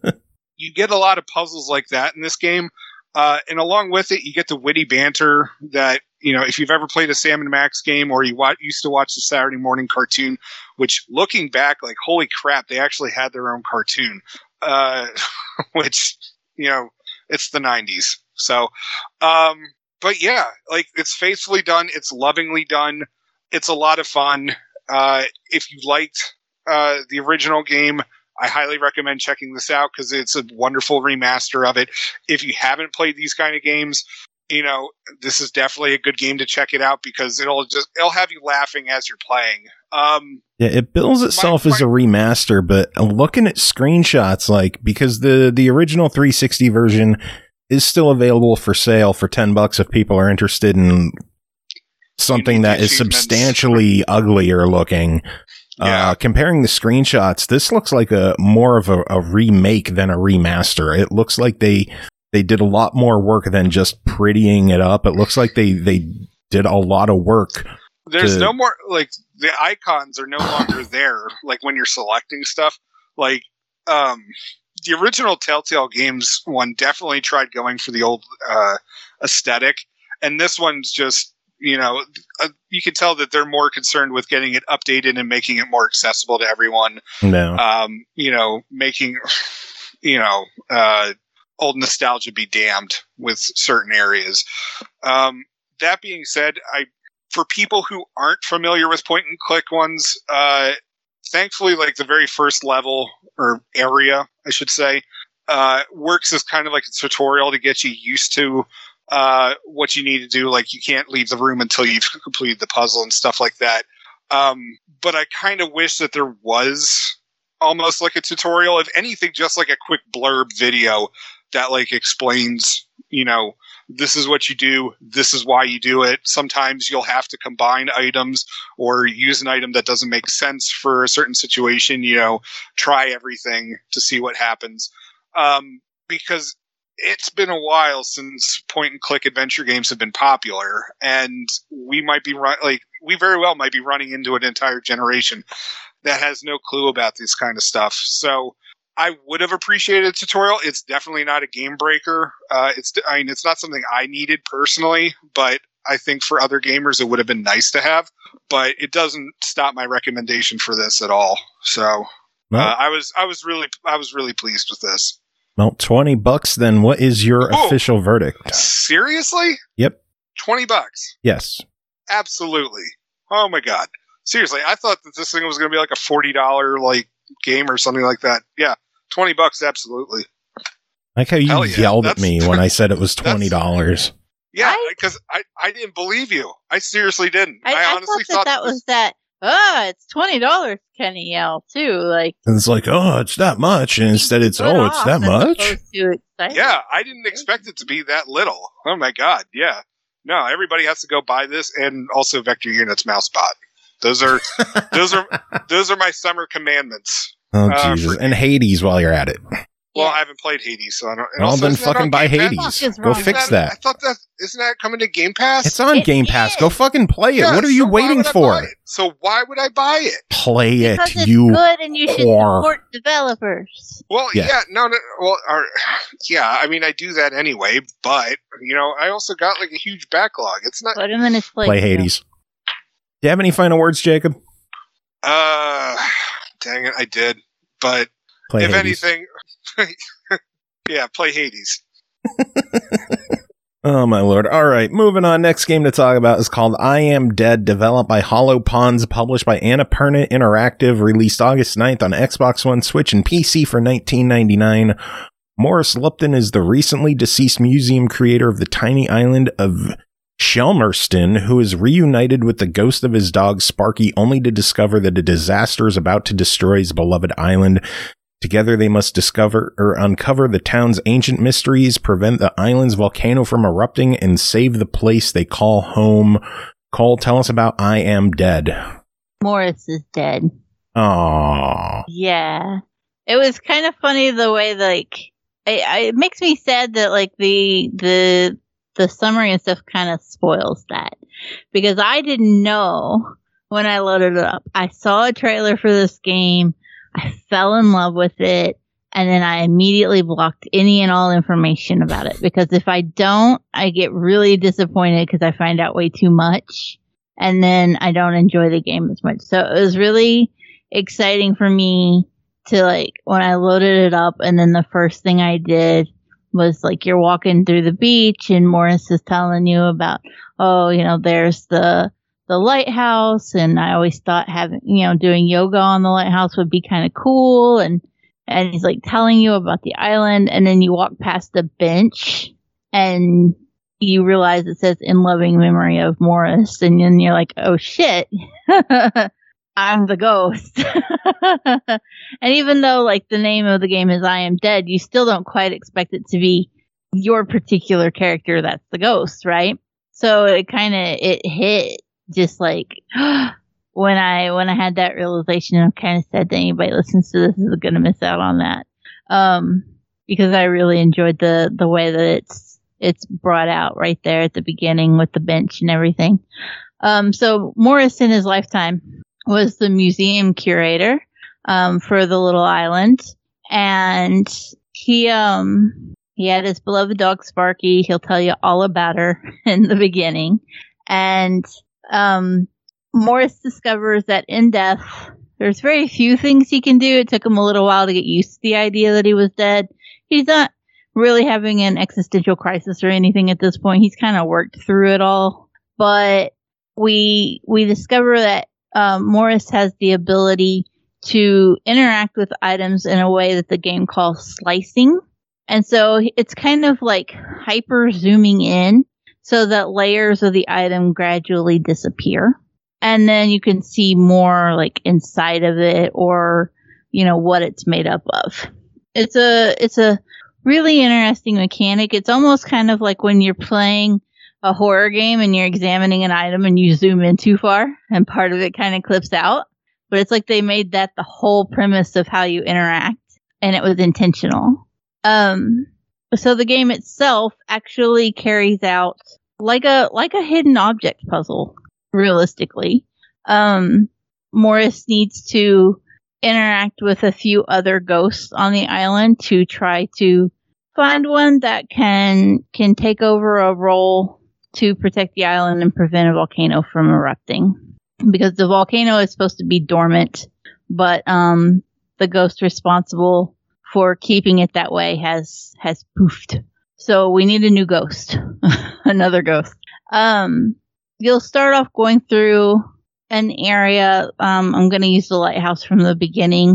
you get a lot of puzzles like that in this game. Uh, and along with it, you get the witty banter that, you know, if you've ever played a Sam and Max game, or you wa- used to watch the Saturday morning cartoon, which looking back, like, holy crap, they actually had their own cartoon, uh, which, you know, it's the nineties. So, um, but yeah, like, it's faithfully done. It's lovingly done. It's a lot of fun. Uh, if you liked, uh, the original game, I highly recommend checking this out because it's a wonderful remaster of it. If you haven't played these kind of games, you know, this is definitely a good game to check it out because it'll just, it'll have you laughing as you're playing. Um, yeah, it bills itself my, my, as a remaster, but looking at screenshots, like, because the, the original three sixty version is still available for sale for ten bucks if people are interested in something that is substantially uglier looking. Yeah. Uh, comparing the screenshots, this looks like a more of a, a remake than a remaster. It looks like they they did a lot more work than just prettying it up. It looks like they, they did a lot of work. There's to, no more, like, the icons are no longer there, like, when you're selecting stuff. Like, um, the original Telltale Games one definitely tried going for the old uh, aesthetic, and this one's just, you know, uh, you can tell that they're more concerned with getting it updated and making it more accessible to everyone. No. Um, you know, making, you know, uh, old nostalgia be damned with certain areas. Um, that being said, I, for people who aren't familiar with point and click ones, uh, thankfully, like the very first level or area, I should say, uh, works as kind of like a tutorial to get you used to Uh, what you need to do. Like, you can't leave the room until you've completed the puzzle and stuff like that. Um, but I kind of wish that there was almost like a tutorial, if anything, just like a quick blurb video that like explains, you know, this is what you do, this is why you do it. Sometimes you'll have to combine items or use an item that doesn't make sense for a certain situation, you know, try everything to see what happens. Um, because it's been a while since point and click adventure games have been popular, and we might be run- like we very well might be running into an entire generation that has no clue about this kind of stuff. So I would have appreciated a tutorial. It's definitely not a game breaker. Uh, it's I mean, it's not something I needed personally, but I think for other gamers it would have been nice to have. But it doesn't stop my recommendation for this at all. So well, uh, I was I was really I was really pleased with this. Well, twenty bucks, then what is your Ooh, official verdict? Seriously? Yep. twenty bucks. Yes. Absolutely. Oh my God. Seriously, I thought that this thing was going to be like a forty dollars like game or something like that. Yeah. twenty bucks. Absolutely. Like how you Hell yeah. yelled That's, at me when I said it was twenty dollars. Yeah. Because I, I didn't believe you. I seriously didn't. I, I I honestly thought that, thought that was that. Ah, it's twenty dollars. Kenny yelled too. Like, and it's like, oh, it's that much, and instead it's, oh, it's that much. Yeah, I didn't expect it to be that little. Oh my God, yeah. No, everybody has to go buy this, and also Vector Units Mousebot. Those are those are those are my summer commandments. Oh, Uh, Jesus. for- And Hades while you're at it. Well, Yeah. I haven't played Hades, so I don't. and Well, also, then isn't that fucking on buy Game Pass? Hades. Fuck is Go wrong Isn't fix I that. thought that isn't that coming to Game Pass? It's on It Game Pass. Go is. fucking play it. Yeah, What are you so why waiting would I for? buy it? So why would I buy it? Play Because it, it's you good and you should whore. support developers. Well, Yeah. yeah, no, no, well, or, yeah. I mean, I do that anyway, but you know, I also got like a huge backlog. It's not. Put him in his place. play Hades. Do you have any final words, Jacob? Uh, dang it, I did. But Play if Hades. anything, yeah, play Hades. Oh, my lord. All right, moving on. Next game to talk about is called I Am Dead, developed by Hollow Ponds, published by Annapurna Interactive, released August ninth on Xbox One, Switch, and P C for nineteen ninety-nine. Morris Lupton is the recently deceased museum creator of the tiny island of Shelmerston, who is reunited with the ghost of his dog Sparky, only to discover that a disaster is about to destroy his beloved island. Together they must discover or uncover the town's ancient mysteries, prevent the island's volcano from erupting, and save the place they call home. Cole, tell us about I Am Dead. Morris is dead. Aww. Yeah. It was kind of funny the way, like, I, I, it makes me sad that, like, the, the, the summary and stuff kind of spoils that. Because I didn't know when I loaded it up. I saw a trailer for this game. I fell in love with it. And then I immediately blocked any and all information about it. Because if I don't, I get really disappointed because I find out way too much. And then I don't enjoy the game as much. So it was really exciting for me to, like, when I loaded it up, and then the first thing I did was, like, you're walking through the beach and Morris is telling you about, oh, you know, there's the the lighthouse, and I always thought having, you know, doing yoga on the lighthouse would be kind of cool, and and he's like telling you about the island, and then you walk past the bench and you realize it says in loving memory of Morris, and then you're like, oh shit. I'm the ghost. And even though, like, the name of the game is I Am Dead, you still don't quite expect it to be your particular character that's the ghost, right? So it kind of, it hit just like when I when I had that realization. I'm kind of sad that anybody listens to this is going to miss out on that, um, because I really enjoyed the the way that it's it's brought out right there at the beginning with the bench and everything. Um, so Morris in his lifetime was the museum curator um, for the little island, and he um he had his beloved dog Sparky. He'll tell you all about her in the beginning, and um Morris discovers that in death there's very few things he can do. It took him a little while to get used to the idea that he was dead. He's not really having an existential crisis or anything at this point. He's kind of worked through it all, but we we discover that um, Morris has the ability to interact with items in a way that the game calls slicing. And so it's kind of like hyper zooming in so that layers of the item gradually disappear. And then you can see more like inside of it, or, you know, what it's made up of. It's a, it's a really interesting mechanic. It's almost kind of like when you're playing a horror game and you're examining an item and you zoom in too far and part of it kind of clips out. But it's like they made that the whole premise of how you interact, and it was intentional. Um, so the game itself actually carries out like a, like a hidden object puzzle, realistically. Um, Morris needs to interact with a few other ghosts on the island to try to find one that can, can take over a role to protect the island and prevent a volcano from erupting. Because the volcano is supposed to be dormant, but um, the ghost responsible for keeping it that way has has poofed. So we need a new ghost, another ghost. Um, you'll start off going through an area. Um, I'm going to use the lighthouse from the beginning.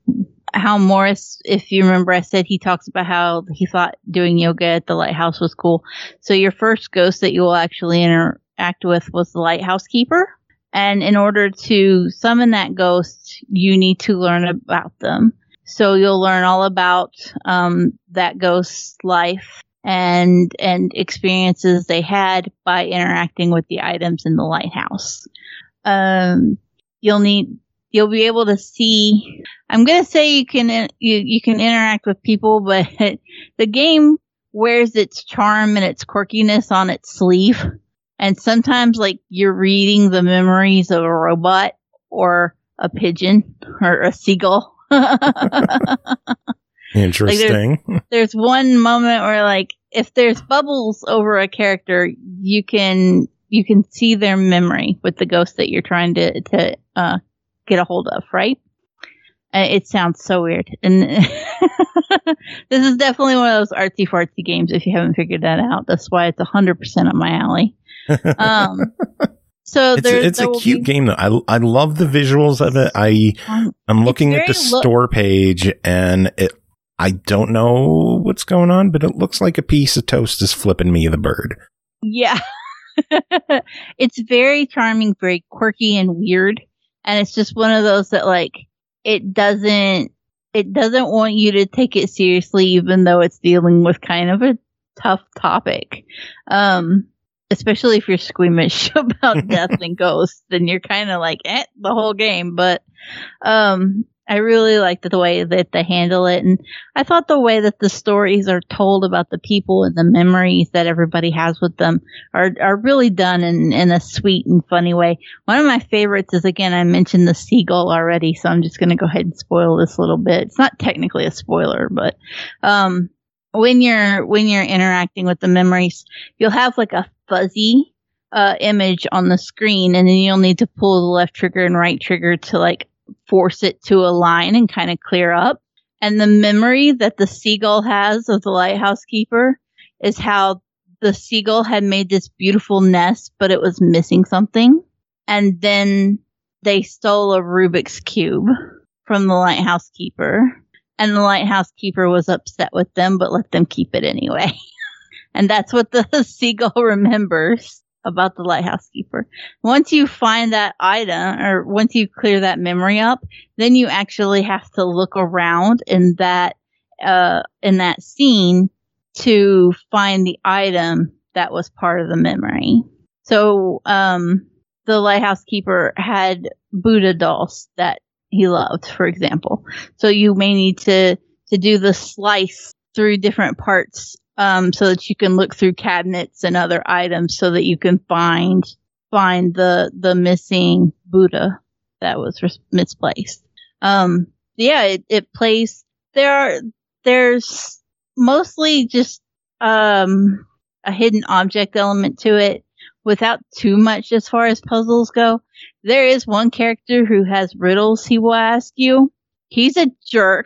How Morris, if you remember, I said he talks about how he thought doing yoga at the lighthouse was cool. So your first ghost that you will actually interact with was the lighthouse keeper. And in order to summon that ghost, you need to learn about them. So you'll learn all about um, that ghost's life and and experiences they had by interacting with the items in the lighthouse. Um, you'll need you'll be able to see. I'm gonna say you can you you can interact with people, but the game wears its charm and its quirkiness on its sleeve. And sometimes, like, you're reading the memories of a robot or a pigeon or a seagull. Interesting. Like there's, there's one moment where, like, if there's bubbles over a character, you can you can see their memory with the ghost that you're trying to to uh, get a hold of, right? Uh, it sounds so weird, and this is definitely one of those artsy fartsy games. If you haven't figured that out, that's why it's a hundred percent up my alley. Um, so it's, there, it's there a will cute be, game though. I I love the visuals of it. I um, I'm looking at the lo- store page, and it I don't know what's going on, but it looks like a piece of toast is flipping me the bird. Yeah, it's very charming, very quirky and weird, and it's just one of those that like it doesn't it doesn't want you to take it seriously, even though it's dealing with kind of a tough topic. Um, especially if you're squeamish about death and ghosts, then you're kind of like, eh, the whole game. But um, I really liked the way that they handle it. And I thought the way that the stories are told about the people and the memories that everybody has with them are, are really done in, in a sweet and funny way. One of my favorites is, again, I mentioned the seagull already, so I'm just going to go ahead and spoil this a little bit. It's not technically a spoiler, but um, when you're when you're interacting with the memories, you'll have like a fuzzy uh, image on the screen, and then you'll need to pull the left trigger and right trigger to like force it to align and kind of clear up. And the memory that the seagull has of the lighthouse keeper is how the seagull had made this beautiful nest, but it was missing something. And then they stole a Rubik's Cube from the lighthouse keeper. And the lighthouse keeper was upset with them, but let them keep it anyway. And that's what the seagull remembers about the lighthouse keeper. Once you find that item, or once you clear that memory up, then you actually have to look around in that uh, in that scene to find the item that was part of the memory. So um, the lighthouse keeper had Buddha dolls that he loved, for example. So you may need to to do the slice through different parts, um, so that you can look through cabinets and other items, so that you can find find the the missing Buddha that was res- misplaced. Um, yeah, it, it plays. There are there's mostly just um, a hidden object element to it, without too much as far as puzzles go. There is one character who has riddles he will ask you. He's a jerk.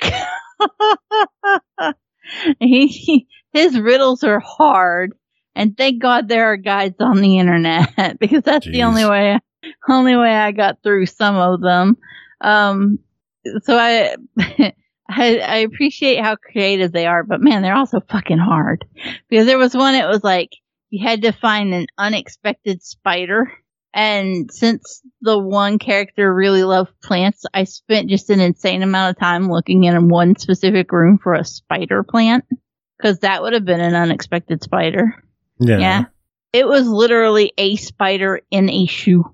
he, he, his riddles are hard, and thank God there are guides on the internet, because that's Jeez. the only way, only way I got through some of them. Um, so I, I, I appreciate how creative they are, but man, they're also fucking hard. Because there was one, it was like, you had to find an unexpected spider. And since the one character really loved plants, I spent just an insane amount of time looking in one specific room for a spider plant. Because that would have been an unexpected spider. Yeah. Yeah. It was literally a spider in a shoe.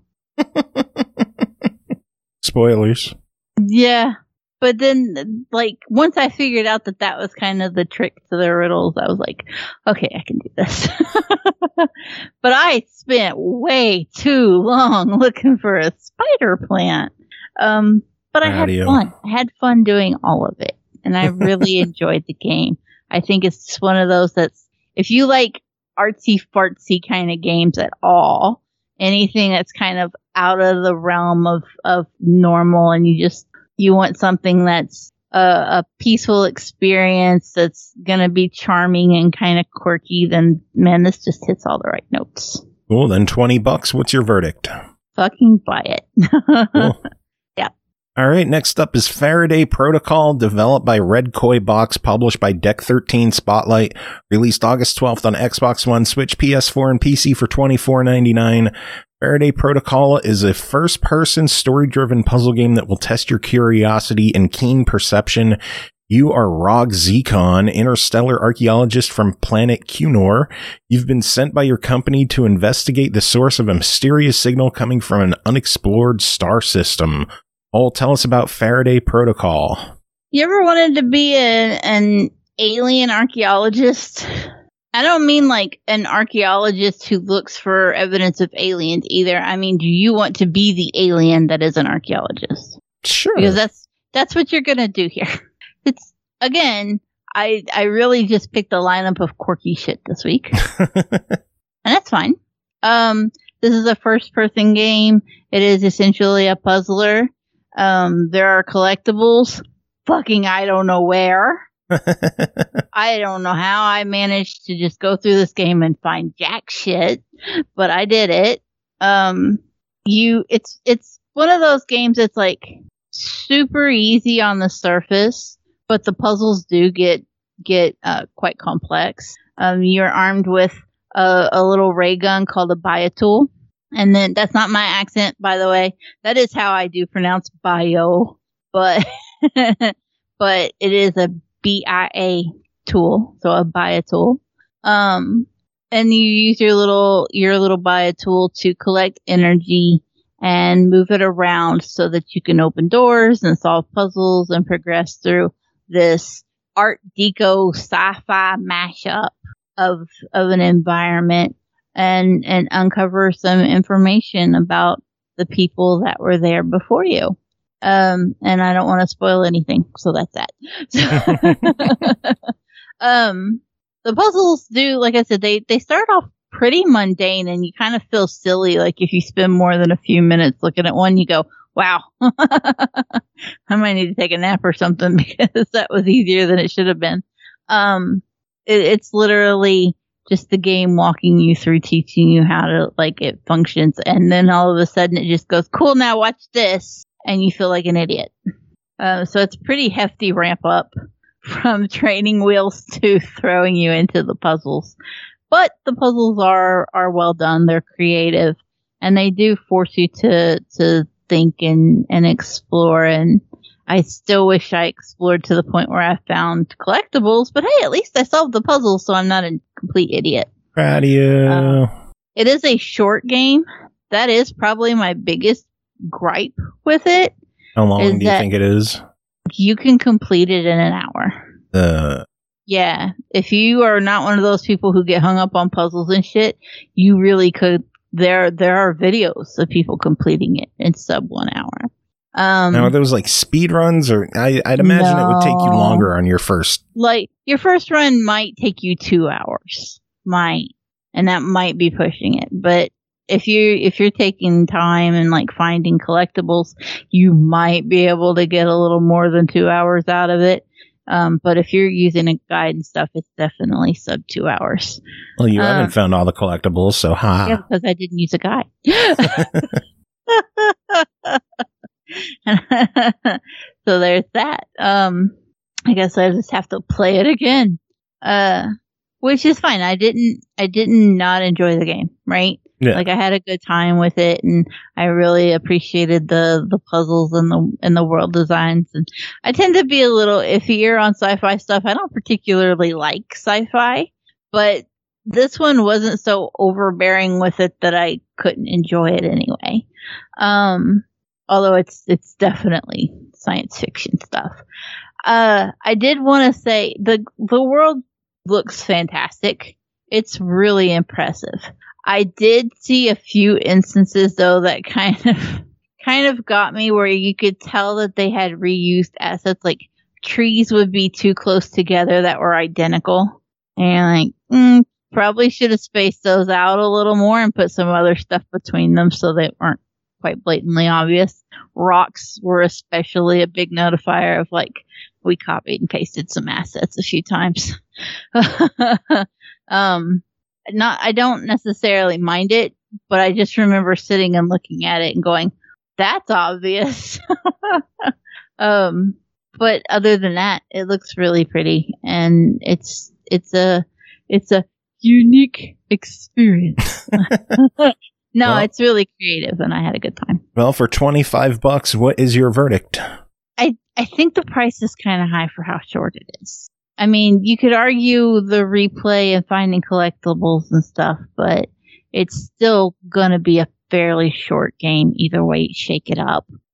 Spoilers. Yeah. But then, like, once I figured out that that was kind of the trick to the riddles, I was like, okay, I can do this. But I spent way too long looking for a spider plant. Um, but I had Audio. fun. I had fun doing all of it. And I really enjoyed the game. I think it's just one of those that's, if you like artsy fartsy kind of games at all, anything that's kind of out of the realm of, of normal, and you just, you want something that's a, a peaceful experience that's going to be charming and kind of quirky, then, man, this just hits all the right notes. Cool. Then twenty bucks. What's your verdict? Fucking buy it. Cool. Yeah. All right. Next up is Faraday Protocol, developed by Red Koi Box, published by Deck thirteen Spotlight, released August twelfth on Xbox One, Switch, P S four, and P C for twenty-four ninety-nine. Faraday Protocol is a first-person, story-driven puzzle game that will test your curiosity and keen perception. You are Rog Zekon, interstellar archaeologist from planet Cunor. You've been sent by your company to investigate the source of a mysterious signal coming from an unexplored star system. Oh, tell us about Faraday Protocol. You ever wanted to be a, an alien archaeologist? I don't mean like an archaeologist who looks for evidence of aliens either. I mean, do you want to be the alien that is an archaeologist? Sure. Because that's that's what you're gonna do here. It's again, I I really just picked a lineup of quirky shit this week, and that's fine. Um, this is a first-person game. It is essentially a puzzler. Um, there are collectibles. Fucking, I don't know where. I don't know how I managed to just go through this game and find jack shit, but I did it. Um, you, it's, it's one of those games that's like super easy on the surface, but the puzzles do get, get, uh, quite complex. Um, you're armed with a, a little ray gun called a bio-tool. And then that's not my accent, by the way. That is how I do pronounce bio, but, but it is a B I A tool, so a bio-tool. Um, and you use your little, your little bio-tool to collect energy and move it around so that you can open doors and solve puzzles and progress through this Art Deco sci-fi mashup of, of an environment and, and uncover some information about the people that were there before you. Um, and I don't want to spoil anything, so that's that. um, the puzzles do, like I said, they, they start off pretty mundane and you kind of feel silly. Like if you spend more than a few minutes looking at one, you go, wow, I might need to take a nap or something because that was easier than it should have been. Um, it, it's literally just the game walking you through, teaching you how to, like, it functions. And then all of a sudden it just goes, cool, now watch this. And you feel like an idiot. Uh, so it's a pretty hefty ramp up from training wheels to throwing you into the puzzles. But the puzzles are, are well done. They're creative. And they do force you to, to think and, and explore. And I still wish I explored to the point where I found collectibles. But hey, at least I solved the puzzle, so I'm not a complete idiot. Proud of you. Uh, it is a short game. That is probably my biggest gripe with it. How long do you think it is? You can complete it in an hour. Uh, yeah. If you are not one of those people who get hung up on puzzles and shit, you really could. There there are videos of people completing it in sub one hour. Um, now, are those like speed runs? Or I, I'd imagine no. it would take you longer on your first. Like, your first run might take you two hours. Might. And that might be pushing it. But If you if you're taking time and like finding collectibles, you might be able to get a little more than two hours out of it. Um, but if you're using a guide and stuff, it's definitely sub two hours. Well, you um, haven't found all the collectibles, so ha. Yeah, because I didn't use a guide. So there's that. Um, I guess I just have to play it again, uh, which is fine. I didn't I didn't not enjoy the game, right? Yeah. Like I had a good time with it, and I really appreciated the, the puzzles and the and the world designs. And I tend to be a little iffier on sci-fi stuff. I don't particularly like sci-fi, but this one wasn't so overbearing with it that I couldn't enjoy it anyway. Um, although it's it's definitely science fiction stuff. Uh, I did want to say the the world looks fantastic. It's really impressive. I did see a few instances though that kind of kind of got me where you could tell that they had reused assets. Like trees would be too close together that were identical, and like mm, probably should have spaced those out a little more and put some other stuff between them so they weren't quite blatantly obvious. Rocks were especially a big notifier of like we copied and pasted some assets a few times. um. Not, I don't necessarily mind it, but I just remember sitting and looking at it and going, that's obvious. um, but other than that, it looks really pretty, and it's, it's a, it's a unique experience. No, well, it's really creative, and I had a good time. Well, for twenty-five bucks, what is your verdict? I, I think the price is kind of high for how short it is. I mean, you could argue the replay and finding collectibles and stuff, but it's still going to be a fairly short game either way you shake it up.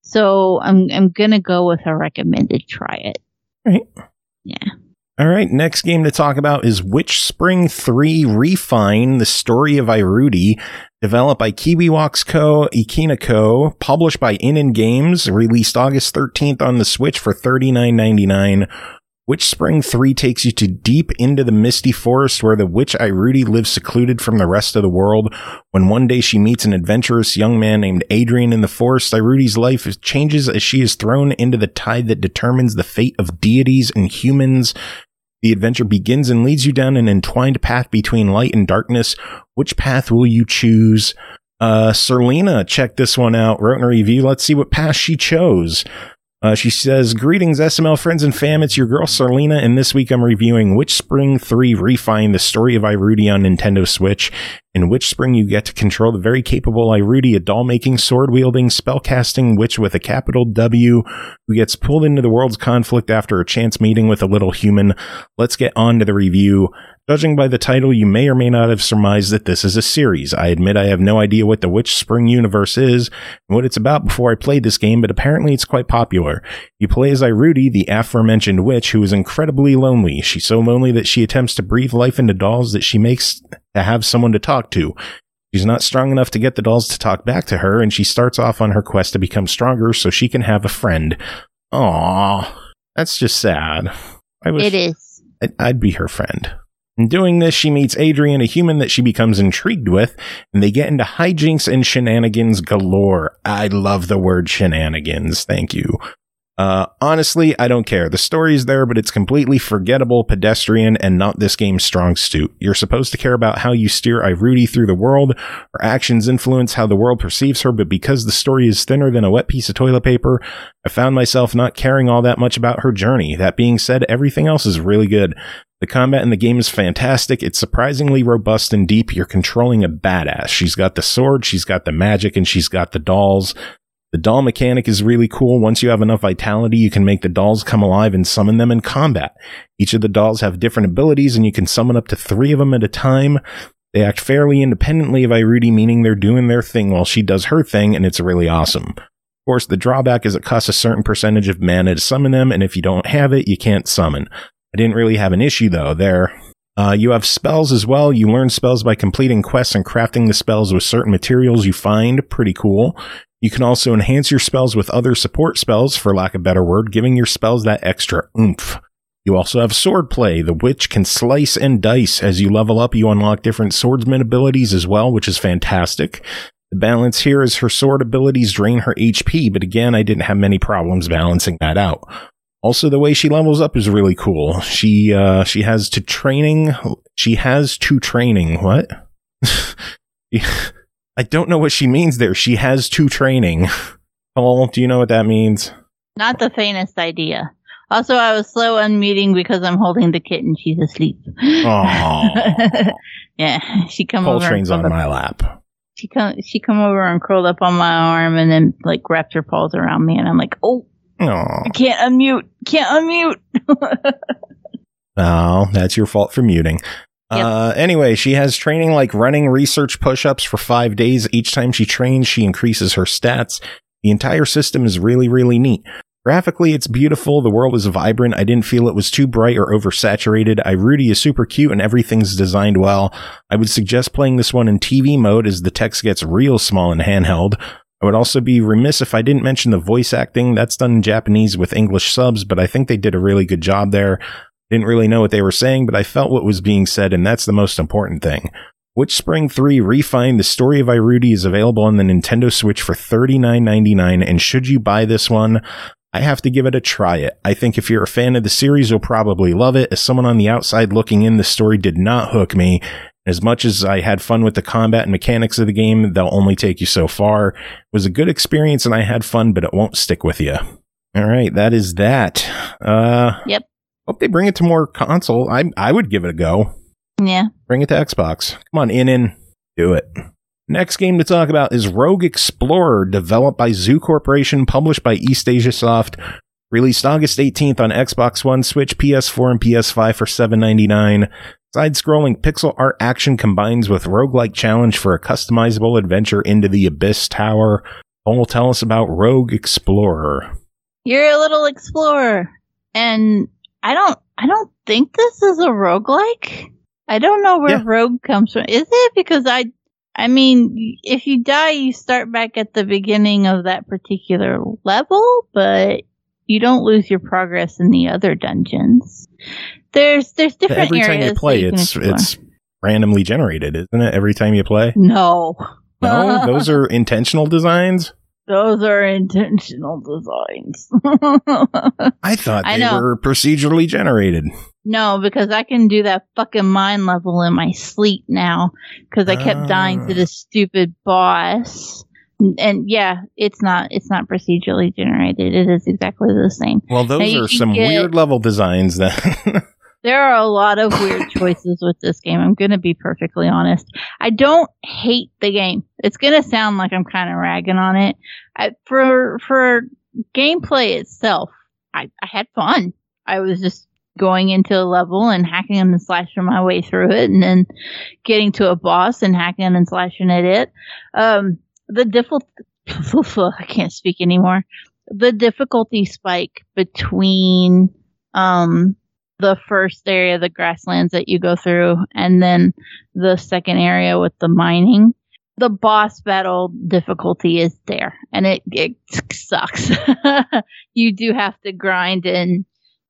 So I'm I'm gonna go with a recommended. Try it. Right. Yeah. All right. Next game to talk about is Witchspring three Refine: The Story of Irudi, developed by Kiwiwalks Co., Ikina Co., published by Inen Games, released August thirteenth on the Switch for thirty-nine ninety-nine. Witchspring three takes you to deep into the misty forest where the witch Irudi lives secluded from the rest of the world. When one day she meets an adventurous young man named Adrian in the forest, Irudi's life changes as she is thrown into the tide that determines the fate of deities and humans. The adventure begins and leads you down an entwined path between light and darkness. Which path will you choose? Uh, Serlina, check this one out. Wrote in a review. Let's see what path she chose. Uh, she says, greetings, S M L friends and fam. It's your girl, Serlina, and this week I'm reviewing Witchspring three Refine: The Story of Irudi on Nintendo Switch. In Witchspring, you get to control the very capable Irudi, a doll-making, sword-wielding, spell-casting witch with a capital W who gets pulled into the world's conflict after a chance meeting with a little human. Let's get on to the review. Judging by the title, you may or may not have surmised that this is a series. I admit I have no idea what the Witchspring universe is and what it's about before I played this game, but apparently it's quite popular. You play as Irudi, the aforementioned witch, who is incredibly lonely. She's so lonely that she attempts to breathe life into dolls that she makes to have someone to talk to. She's not strong enough to get the dolls to talk back to her, and she starts off on her quest to become stronger so she can have a friend. Aww, that's just sad. I wish It is. I'd, I'd be her friend. In doing this, she meets Adrian, a human that she becomes intrigued with, and they get into hijinks and shenanigans galore. I love the word shenanigans. Thank you. Uh, honestly, I don't care. The story is there, but it's completely forgettable, pedestrian, and not this game's strong suit. You're supposed to care about how you steer Irudi through the world. Her actions influence how the world perceives her, but because the story is thinner than a wet piece of toilet paper, I found myself not caring all that much about her journey. That being said, everything else is really good. The combat in the game is fantastic. It's surprisingly robust and deep. You're controlling a badass. She's got the sword, she's got the magic, and she's got the dolls. The doll mechanic is really cool. Once you have enough vitality, you can make the dolls come alive and summon them in combat. Each of the dolls have different abilities, and you can summon up to three of them at a time. They act fairly independently of Irudi, meaning they're doing their thing while she does her thing, and it's really awesome. Of course, the drawback is it costs a certain percentage of mana to summon them, and if you don't have it, you can't summon. I didn't really have an issue, though, there. Uh, you have spells as well. You learn spells by completing quests and crafting the spells with certain materials you find. Pretty cool. You can also enhance your spells with other support spells, for lack of a better word, giving your spells that extra oomph. You also have swordplay. The witch can slice and dice. As you level up, you unlock different swordsman abilities as well, which is fantastic. The balance here is her sword abilities drain her H P, but again, I didn't have many problems balancing that out. Also, the way she levels up is really cool. She, uh, she has to training, she has to training, what? I don't know what she means there. She has to training. Paul, do you know what that means? Not the faintest idea. Also, I was slow unmuting because I'm holding the kitten. She's asleep. Aww. Yeah, she come Paul over. trains on my lap. She come, she come over and curled up on my arm and then like wrapped her paws around me, and I'm like, oh, Aww. I can't unmute, can't unmute. Oh, that's your fault for muting. Yep. Uh, anyway, she has training like running research push-ups for five days. Each time she trains, she increases her stats. The entire system is really, really neat. Graphically, it's beautiful. The world is vibrant. I didn't feel it was too bright or oversaturated. Irudi is super cute and everything's designed well. I would suggest playing this one in T V mode as the text gets real small and handheld. I would also be remiss if I didn't mention the voice acting. That's done in Japanese with English subs, but I think they did a really good job there. Didn't really know what they were saying, but I felt what was being said, and that's the most important thing. Witchspring three Refine: The Story of Irudi is available on the Nintendo Switch for thirty-nine ninety-nine, and should you buy this one, I have to give it a try it. I think if you're a fan of the series, you'll probably love it. As someone on the outside looking in, the story did not hook me. As much as I had fun with the combat and mechanics of the game, they'll only take you so far. It was a good experience and I had fun, but it won't stick with you. All right, that is that. Uh, Yep. Hope they bring it to more console. I I would give it a go. Yeah. Bring it to Xbox. Come on, in in. Do it. Next game to talk about is Rogue Explorer, developed by Zoo Corporation, published by East Asia Soft. Released August eighteenth on Xbox One, Switch, P S four, and P S five for seven ninety-nine. Side-scrolling pixel art action combines with roguelike challenge for a customizable adventure into the Abyss Tower. Cole, tell us about Rogue Explorer. You're a little explorer, and I don't, I don't think this is a roguelike. I don't know where Yeah. rogue comes from. Is it? Because I, I mean, if you die, you start back at the beginning of that particular level, but you don't lose your progress in the other dungeons. There's, there's different Every areas time you play, that you can it's explore. it's randomly generated, isn't it? Every time you play. No. No, those are intentional designs. Those are intentional designs. I thought I they know. were procedurally generated. No, because I can do that fucking mine level in my sleep now. Because I kept dying to Ah. this stupid boss. And, and yeah, it's not it's not procedurally generated. It is exactly the same. Well, Now those you are can some get- weird level designs. Then There are a lot of weird choices with this game. I'm going to be perfectly honest. I don't hate the game. It's going to sound like I'm kind of ragging on it. I, for for gameplay itself, I, I had fun. I was just going into a level and hacking and slashing my way through it, and then getting to a boss and hacking and slashing at it. Um, the difficult, I can't speak anymore. The difficulty spike between um. the first area, the grasslands that you go through, and then the second area with the mining. The boss battle difficulty is there, and it, it sucks. You do have to grind and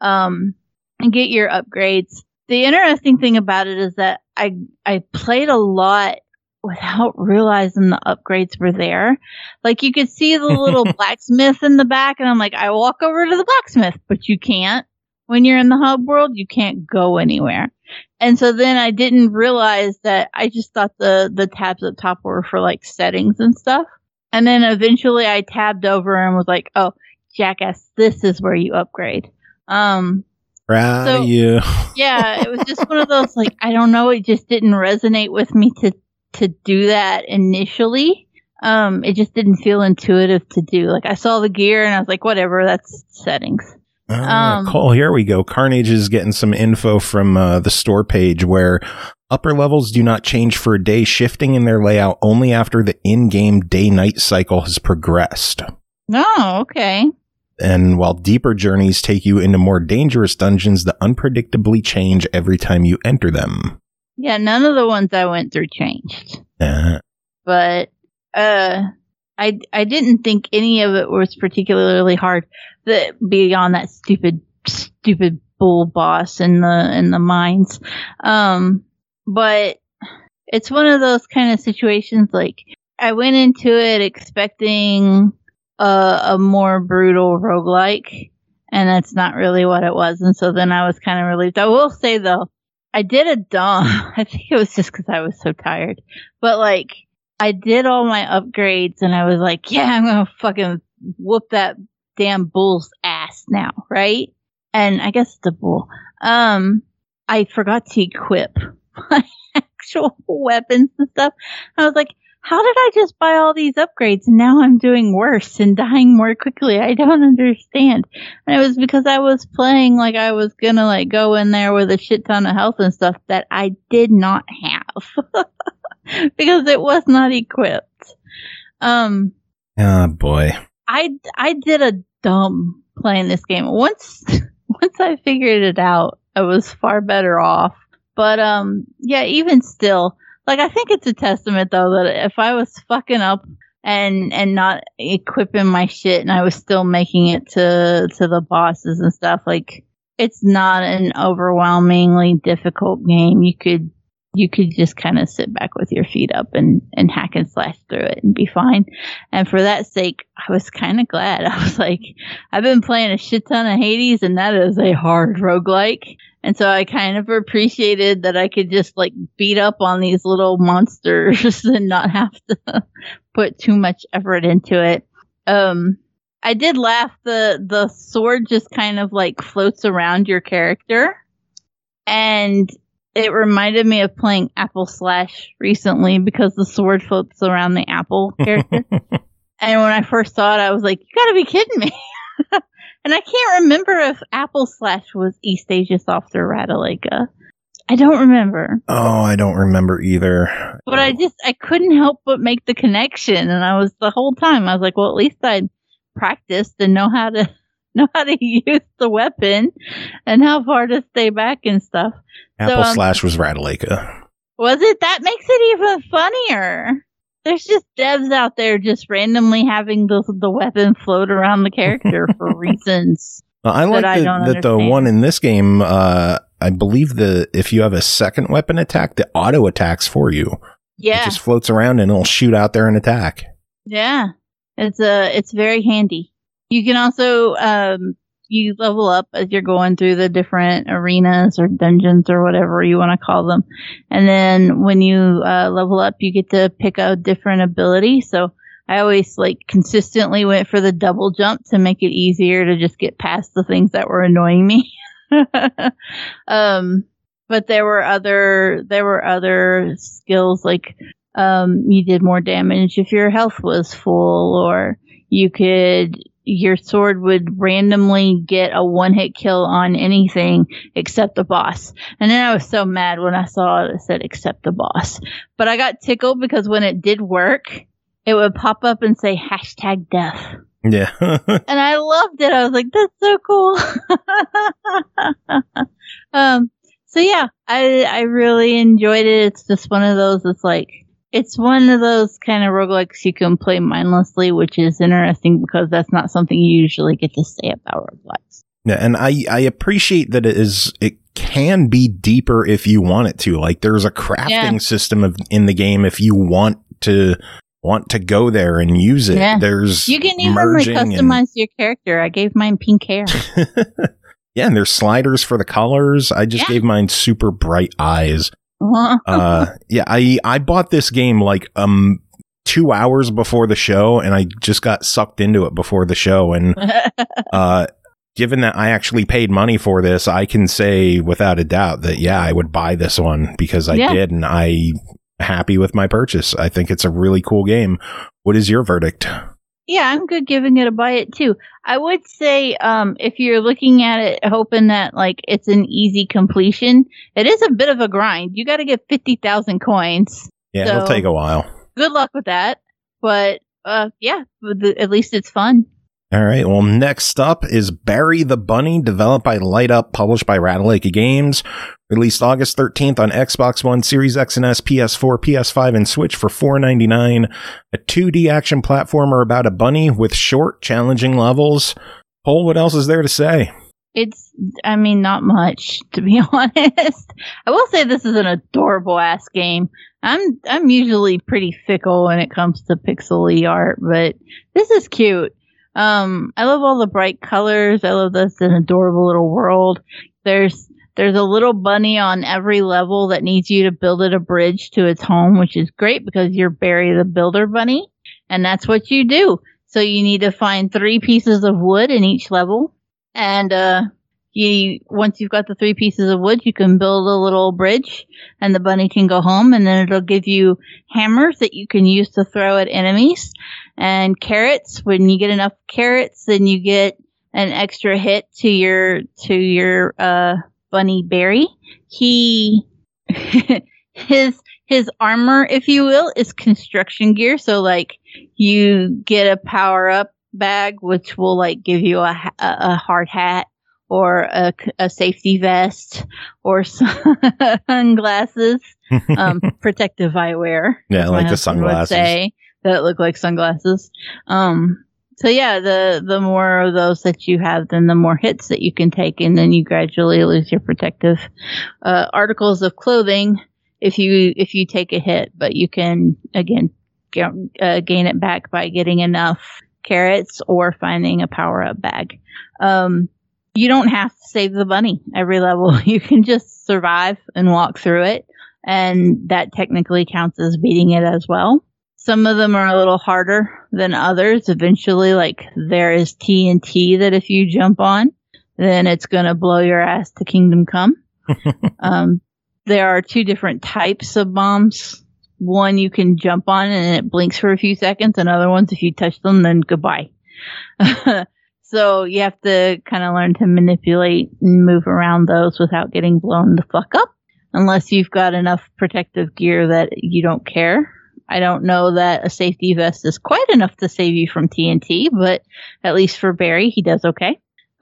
um and get your upgrades. The interesting thing about it is that I I played a lot without realizing the upgrades were there. Like, you could see the little blacksmith in the back, and I'm like, I walk over to the blacksmith, but you can't. When you're in the hub world, you can't go anywhere. And so then I didn't realize that I just thought the, the tabs at the top were for like settings and stuff. And then eventually I tabbed over and was like, oh, jackass, this is where you upgrade. Um, Proud So- of you. yeah, it was just one of those, like, I don't know, it just didn't resonate with me to, to do that initially. Um, it just didn't feel intuitive to do. Like, I saw the gear and I was like, whatever, that's settings. Ah, Um, Cole, here we go. Carnage is getting some info from uh, the store page where upper levels do not change for a day, shifting in their layout only after the in-game day-night cycle has progressed. Oh, okay. And while deeper journeys take you into more dangerous dungeons that unpredictably change every time you enter them. Yeah, none of the ones I went through changed. Uh, But uh I I didn't think any of it was particularly hard. The, beyond that stupid stupid bull boss in the in the mines. Um but it's one of those kind of situations, like, I went into it expecting a, a more brutal roguelike, and that's not really what it was. And so then I was kind of relieved. I will say, though, I did a dumb, I think it was just because I was so tired, but like, I did all my upgrades and I was like, yeah, I'm going to fucking whoop that damn bull's ass now, right? And I guess the bull. Um, I forgot to equip my actual weapons and stuff. I was like, how did I just buy all these upgrades and now I'm doing worse and dying more quickly? I don't understand. And it was because I was playing like I was gonna like go in there with a shit ton of health and stuff that I did not have. Because it was not equipped. Um, oh, boy. I, I did a dumb playing this game. Once, once I figured it out, I was far better off. But, um, yeah, even still, like, I think it's a testament, though, that if I was fucking up and, and not equipping my shit and I was still making it to, to the bosses and stuff, like, it's not an overwhelmingly difficult game. You could, you could just kind of sit back with your feet up and, and hack and slash through it and be fine. And for that sake, I was kind of glad. I was like, I've been playing a shit ton of Hades, and that is a hard roguelike. And so I kind of appreciated that I could just like beat up on these little monsters and not have to put too much effort into it. Um, I did laugh. The, the sword just kind of like floats around your character, and it reminded me of playing Apple Slash recently because the sword floats around the Apple character. And when I first saw it, I was like, you gotta be kidding me. And I can't remember if Apple Slash was East Asia Software Ratalaika. I don't remember. Oh, I don't remember either. But I just, I couldn't help but make the connection. And I was, the whole time, I was like, well, at least I'd practiced and know how to, know how to use the weapon and how far to stay back and stuff. Apple so, um, Slash was Ratalaika. Was it? That makes it even funnier. There's just devs out there just randomly having the, the weapon float around the character for reasons. Well, I like that, the, I that the one in this game, uh, I believe the if you have a second weapon attack, the auto attacks for you. Yeah. It just floats around and it'll shoot out there and attack. Yeah. It's uh, it's very handy. You can also, um, you level up as you're going through the different arenas or dungeons or whatever you want to call them. And then when you uh, level up, you get to pick a different ability. So I always like consistently went for the double jump to make it easier to just get past the things that were annoying me. um, but there were other, there were other skills like, um, you did more damage if your health was full, or you could, your sword would randomly get a one hit kill on anything except the boss. And then I was so mad when I saw it said except the boss, but I got tickled because when it did work, it would pop up and say hashtag death. Yeah. And I loved it. I was like, that's so cool. um, so yeah, I, I really enjoyed it. It's just one of those, it's like, it's one of those kind of roguelikes you can play mindlessly, which is interesting because that's not something you usually get to say about roguelikes. Yeah, and I, I appreciate that it is, it can be deeper if you want it to. Like there's a crafting Yeah. system of, in the game if you want to want to go there and use it. Yeah. There's You can even like, merging customize and, your character. I gave mine pink hair. yeah, and there's sliders for the colors. I just Yeah. gave mine super bright eyes. Uh-huh. uh, yeah, I, I bought this game like um two hours before the show, and I just got sucked into it before the show. And uh, given that I actually paid money for this, I can say without a doubt that yeah, I would buy this one because I Yeah. did, and I happy with my purchase. I think it's a really cool game. What is your verdict? Yeah, I'm good giving it a buy it too. I would say, um, if you're looking at it hoping that like it's an easy completion, it is a bit of a grind. You got to get fifty thousand coins. Yeah, So- it'll take a while. Good luck with that. But, uh, yeah, with the- at least it's fun. All right. Well, next up is Barry the Bunny, developed by Light Up, published by Ratalaika Games. Released August thirteenth on Xbox One, Series X and S, P S four, P S five, and Switch for four ninety-nine. A two D action platformer about a bunny with short, challenging levels. Paul, what else is there to say? It's, I mean, not much, to be honest. I will say this is an adorable ass game. I'm, I'm usually pretty fickle when it comes to pixely art, but this is cute. Um, I love all the bright colors. I love this an adorable little world. There's, there's a little bunny on every level that needs you to build it a bridge to its home, which is great because you're Barry the Builder Bunny, and that's what you do. So you need to find three pieces of wood in each level. And, uh, you, once you've got the three pieces of wood, you can build a little bridge and the bunny can go home, and then it'll give you hammers that you can use to throw at enemies and carrots. When you get enough carrots, then you get an extra hit to your, to your, uh, bunny Barry. He, his, his armor, if you will, is construction gear. So like you get a power up bag, which will like give you a, a, a hard hat or a, a safety vest or sunglasses, um, protective eyewear. Yeah, as like my the husband would sunglasses. say, that look like sunglasses. Um, so yeah, the, the more of those that you have, then the more hits that you can take, and then you gradually lose your protective, uh, articles of clothing if you, if you take a hit, but you can, again, g- uh, gain it back by getting enough carrots or finding a power-up bag. Um, you don't have to save the bunny every level. You can just survive and walk through it, and that technically counts as beating it as well. Some of them are a little harder than others. Eventually, like, there is T N T that if you jump on, then it's going to blow your ass to Kingdom Come. um, there are two different types of bombs. One you can jump on and it blinks for a few seconds, and other ones, if you touch them, then goodbye. So you have to kind of learn to manipulate and move around those without getting blown the fuck up. unless you've got enough protective gear that you don't care. I don't know that a safety vest is quite enough to save you from T N T, but at least for Barry, he does okay.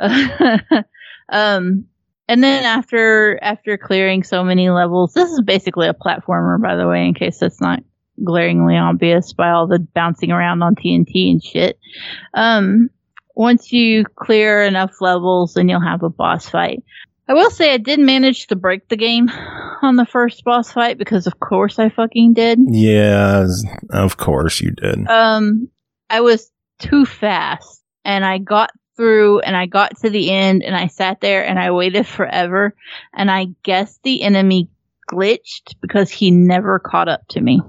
um, and then after after clearing so many levels, this is basically a platformer, by the way, in case that's not glaringly obvious by all the bouncing around on T N T and shit. Um, once you clear enough levels, then you'll have a boss fight. I will say I did manage to break the game on the first boss fight because of course I fucking did. Yeah, of course you did. Um, I was too fast and I got through and I got to the end and I sat there and I waited forever and I guess the enemy glitched because he never caught up to me.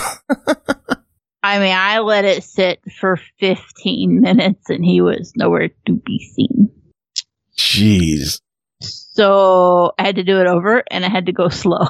I mean, I let it sit for fifteen minutes and he was nowhere to be seen. Jeez. So I had to do it over and I had to go slow.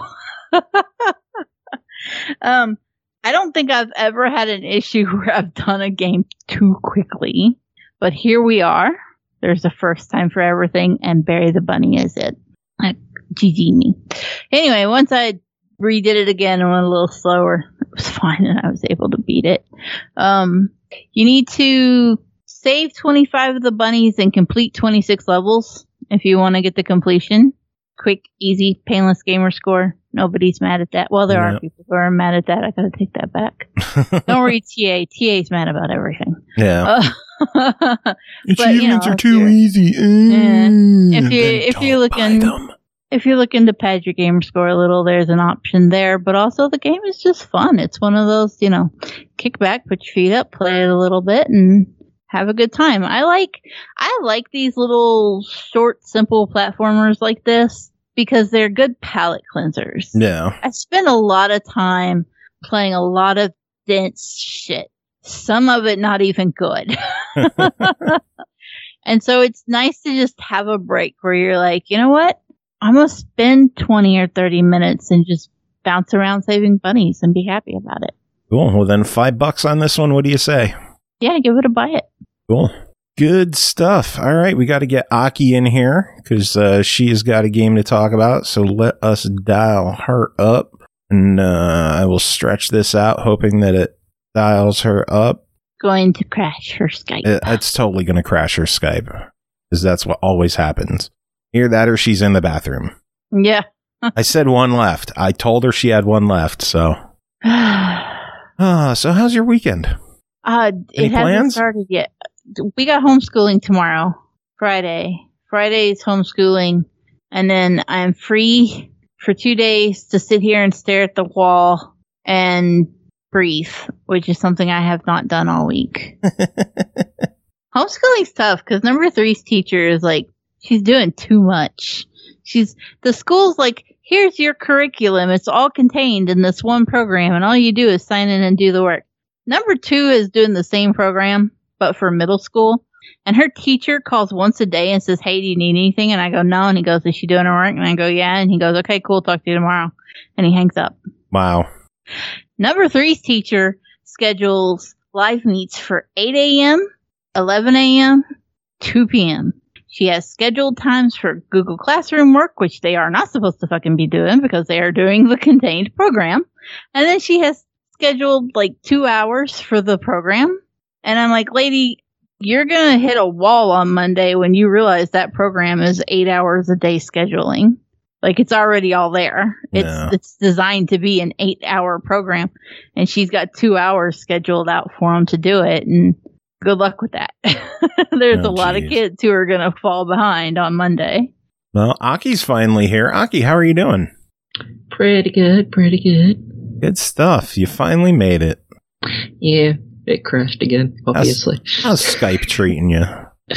um, I don't think I've ever had an issue where I've done a game too quickly, but here we are. There's a first time for everything, and Barry the Bunny is it. Like, G G me. Anyway, once I redid it again and went a little slower, it was fine and I was able to beat it. Um, you need to save twenty-five of the bunnies and complete twenty-six levels. If you want to get the completion, quick, easy, painless gamer score. Nobody's mad at that. Well, there yeah. are people who are mad at that. I gotta take that back. Don't read T A. T A's mad about everything. Yeah. Uh, Achievements but, you know, are too easy. Mm, yeah. If you if you're looking if you're looking to pad your gamer score a little, there's an option there. But also, the game is just fun. It's one of those, you know, kick back, put your feet up, play it a little bit, and have a good time. I like I like these little short, simple platformers like this because they're good palate cleansers. Yeah. I spend a lot of time playing a lot of dense shit. Some of it not even good. And so it's nice to just have a break where you're like, you know what? I'm going to spend twenty or thirty minutes and just bounce around saving bunnies and be happy about it. Cool. Well, then five bucks on this one. What do you say? Yeah, give it a buy it. Cool. Good stuff. All right. We got to get Aki in here because uh, she has got a game to talk about. So let us dial her up. And uh, I will stretch this out, hoping that it dials her up. Going to crash her Skype. It, it's totally going to crash her Skype because that's what always happens. Either that or she's in the bathroom. Yeah. I said one left. I told her she had one left. So, uh, so how's your weekend? Uh, Any it hasn't plans? started yet. We got homeschooling tomorrow, Friday. Friday is homeschooling, and then I'm free for two days to sit here and stare at the wall and breathe, which is something I have not done all week. Homeschooling's tough because number three's teacher is like, she's doing too much. She's the school's like, here's your curriculum. It's all contained in this one program, and all you do is sign in and do the work. Number two is doing the same program, but for middle school. And her teacher calls once a day and says, hey, do you need anything? And I go, no. And he goes, is she doing her work? And I go, yeah. And he goes, okay, cool. Talk to you tomorrow. And he hangs up. Wow. Number three's teacher schedules live meets for eight a.m., eleven a.m., two p.m. She has scheduled times for Google Classroom work, which they are not supposed to fucking be doing because they are doing the contained program. And then she has scheduled like two hours for the program. And I'm like, lady, you're going to hit a wall on Monday when you realize that program is eight hours a day scheduling. Like, it's already all there. It's Yeah. it's designed to be an eight hour program. And she's got two hours scheduled out for them to do it. And good luck with that. There's Oh, a lot geez. of kids who are going to fall behind on Monday. Well, Aki's finally here. Aki, how are you doing? Pretty good, pretty good. Good stuff. You finally made it. Yeah, it crashed again, obviously. How's Skype treating you?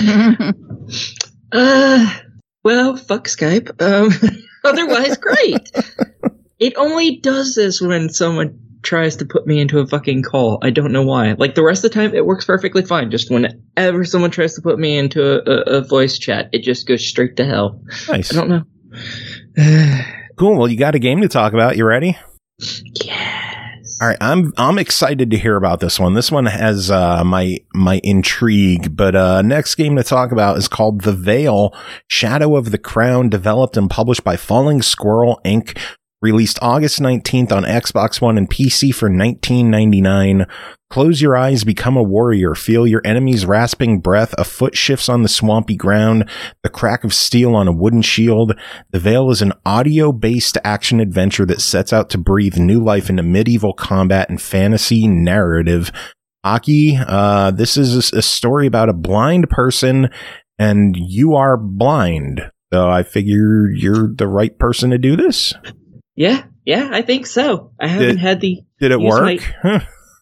Uh, well, fuck Skype. Um, otherwise, great. It only does this when someone tries to put me into a fucking call. I don't know why. Like, the rest of the time, it works perfectly fine. Just whenever someone tries to put me into a, a, a voice chat, it just goes straight to hell. Nice. I don't know. Cool. Well, you got a game to talk about. You ready? Yes. All right, I'm I'm excited to hear about this one. This one has uh, my my intrigue. But uh, next game to talk about is called The Veil: Shadow of the Crown, developed and published by Falling Squirrel Incorporated. Released August nineteenth on Xbox One and P C for nineteen ninety-nine. Close your eyes, become a warrior. Feel your enemy's rasping breath. A foot shifts on the swampy ground. The crack of steel on a wooden shield. The Veil is an audio-based action adventure that sets out to breathe new life into medieval combat and fantasy narrative. Aki, uh, this is a, a story about a blind person, and you are blind. So I figure you're the right person to do this. Yeah, yeah, I think so. I haven't Did- had the... Did it use work? my- Huh.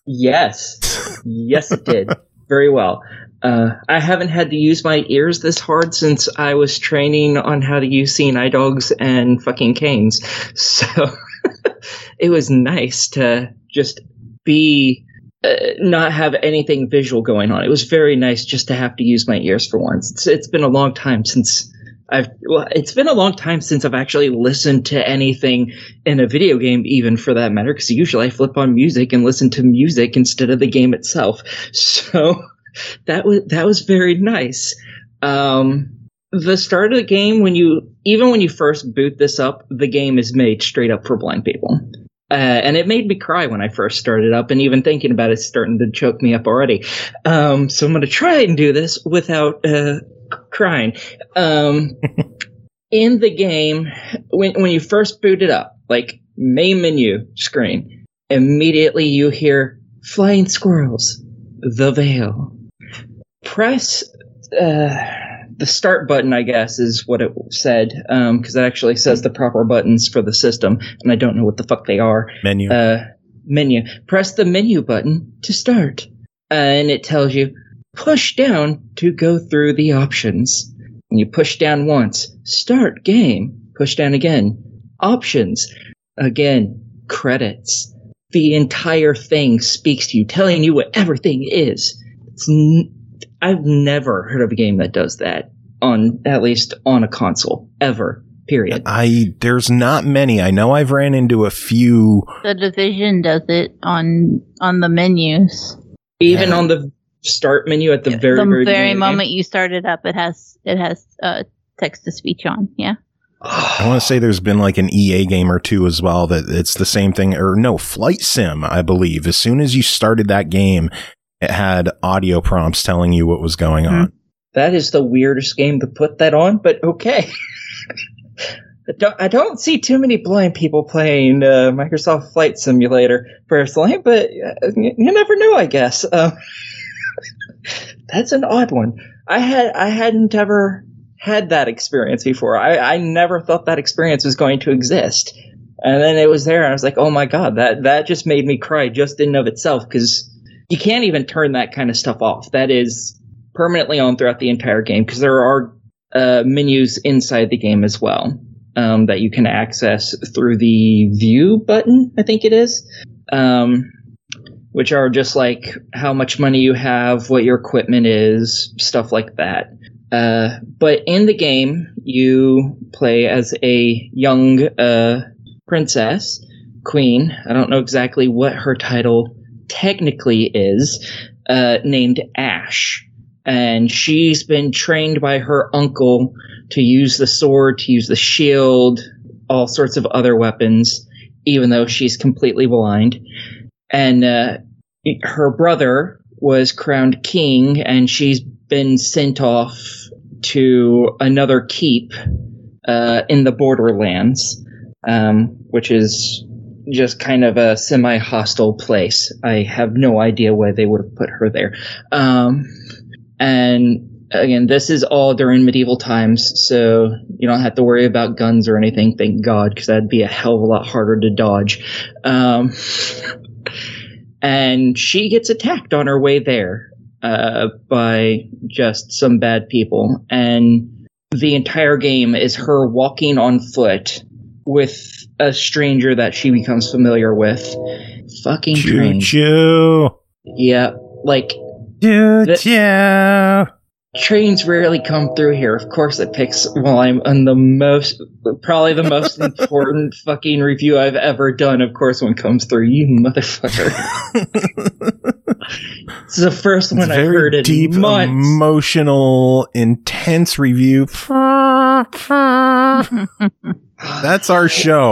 Yes. Yes, it did. Very well. Uh, I haven't had to use my ears this hard since I was training on how to use seeing eye dogs and fucking canes. So it was nice to just be, uh, not have anything visual going on. It was very nice just to have to use my ears for once. It's, it's been a long time since I've, well, it's been a long time since I've actually listened to anything in a video game, even for that matter, because usually I flip on music and listen to music instead of the game itself. So that was, that was very nice. Um, the start of the game, when you, even when you first boot this up, the game is made straight up for blind people. Uh, and it made me cry when I first started up, and even thinking about it's starting to choke me up already. Um, so I'm going to try and do this without, uh, crying. Um, in the game, when when you first boot it up, like main menu screen, immediately you hear flying squirrels, the Veil. Press uh, the start button, I guess, is what it said, um, because it actually says the proper buttons for the system, and I don't know what the fuck they are. Menu. Uh, menu. Press the menu button to start, uh, and it tells you push down to go through the options. And you push down once, start game. Push down again, options. Again, credits. The entire thing speaks to you, telling you what everything is. It's n- I've never heard of a game that does that on, at least on a console, ever. Period. I there's not many. I know I've ran into a few. The Division does it on on the menus. Even Yeah. on the start menu at the Yeah. very, The very, very beginning of the game. moment you start it up, it has it has uh, text to speech on. Yeah. I want to say there's been like an E A game or two as well that it's the same thing. Or no, Flight Sim, I believe. As soon as you started that game, it had audio prompts telling you what was going on. That is the weirdest game to put that on, but okay. I, don't, I don't see too many blind people playing uh, Microsoft Flight Simulator personally, but uh, you, you never know, I guess. Uh, that's an odd one. I had I hadn't ever had that experience before. I, I never thought that experience was going to exist, and then it was there, and I was like, "Oh my god!" That that just made me cry just in and of itself, because you can't even turn that kind of stuff off. That is permanently on throughout the entire game, because there are uh, menus inside the game as well um, that you can access through the view button, I think it is, um, which are just like how much money you have, what your equipment is, stuff like that. Uh, but in the game, you play as a young uh, princess, queen. I don't know exactly what her title technically is, uh, named Ash. And she's been trained by her uncle to use the sword, to use the shield, all sorts of other weapons, even though she's completely blind. And uh, her brother was crowned king, and she's been sent off to another keep uh, in the Borderlands, um, which is just kind of a semi-hostile place. I have no idea why they would have put her there. Um, and again, this is all during medieval times, so you don't have to worry about guns or anything, thank God, because that'd be a hell of a lot harder to dodge. Um, and she gets attacked on her way there uh, by just some bad people. And the entire game is her walking on foot with a stranger that she becomes familiar with. Fucking Choo train. choo. Yeah, like, Choo The- choo. trains rarely come through here. Of course it picks while I'm on the most, probably the most important fucking review I've ever done, of course, when it comes through. You motherfucker. This is the first It's one I've very heard in deep, months. emotional, intense review. That's our show.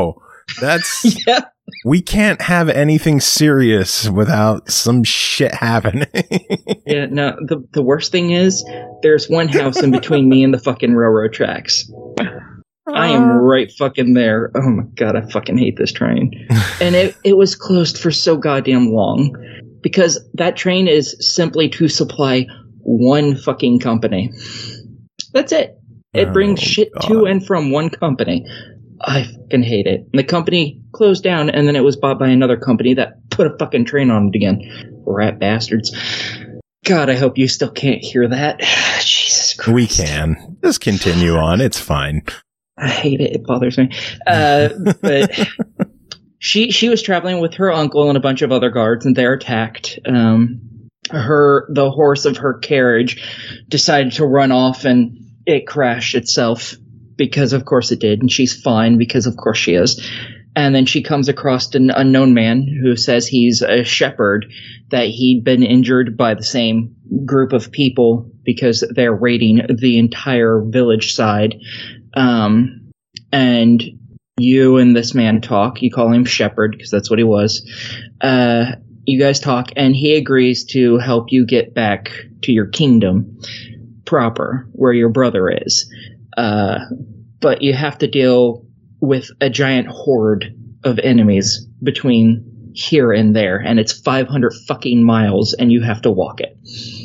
That's Yeah. we can't have anything serious without some shit happening. Yeah, no, the, the worst thing is, there's one house in between me and the fucking railroad tracks. I am right fucking there. Oh my god, I fucking hate this train. And it, it was closed for so goddamn long. Because that train is simply to supply one fucking company. That's it. It brings Oh, shit God. to and from one company. I fucking hate it. And the company closed down, and then it was bought by another company that put a fucking train on it again. Rat bastards. God, I hope you still can't hear that. Jesus Christ. We can. Just continue on. It's fine. I hate it. It bothers me. Uh, but she she was traveling with her uncle and a bunch of other guards, and they're attacked. Um, her the horse of her carriage decided to run off, and it crashed itself because, of course, it did. And she's fine because, of course, she is. And then she comes across an unknown man who says he's a shepherd, that he'd been injured by the same group of people because they're raiding the entire village side. Um, and you and this man talk. You call him Shepherd because that's what he was. Uh, you guys talk, and he agrees to help you get back to your kingdom proper, where your brother is. Uh, but you have to deal with a giant horde of enemies between here and there, and it's five hundred fucking miles, and you have to walk it.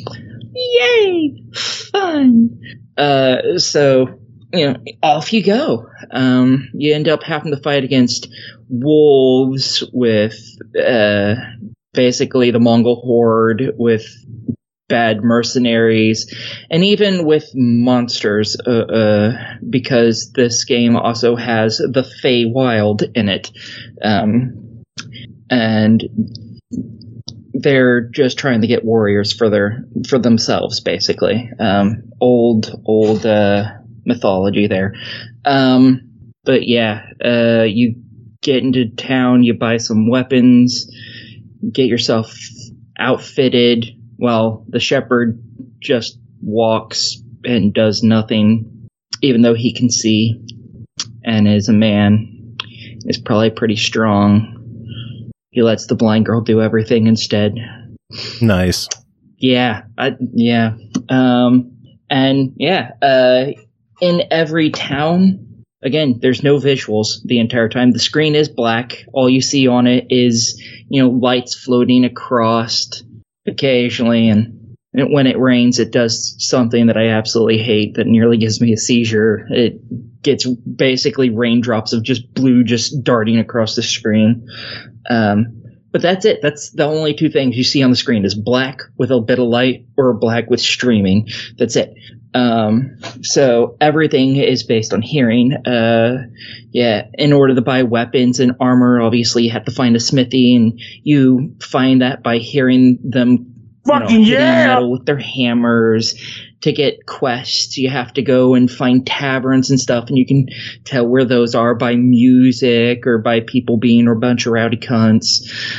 Yay! Fun! Uh, so, you know, off you go. Um, you end up having to fight against wolves with, uh, basically the Mongol horde, with bad mercenaries, and even with monsters, uh, uh, because this game also has the Feywild in it. Um, and they're just trying to get warriors for their, for themselves, basically. Um, old, old, uh, mythology there. Um, but yeah, uh, you get into town, you buy some weapons, get yourself outfitted. Well, the shepherd just walks and does nothing, even though he can see and is a man, is probably pretty strong. He lets the blind girl do everything instead. Nice. Yeah, I, yeah. Um, and yeah, uh, in every town, again, there's no visuals the entire time. The screen is black. All you see on it is, you know, lights floating across occasionally, and when it rains, it does something that I absolutely hate that nearly gives me a seizure. It gets basically raindrops of just blue just darting across the screen. Um, but that's it. That's the only two things you see on the screen is black with a bit of light or black with streaming. That's it. Um, so everything is based on hearing. Uh, yeah, in order to buy weapons and armor, obviously you have to find a smithy, and you find that by hearing them fucking you know, hitting metal with their hammers. To get quests, you have to go and find taverns and stuff, and you can tell where those are by music or by people being a bunch of rowdy cunts.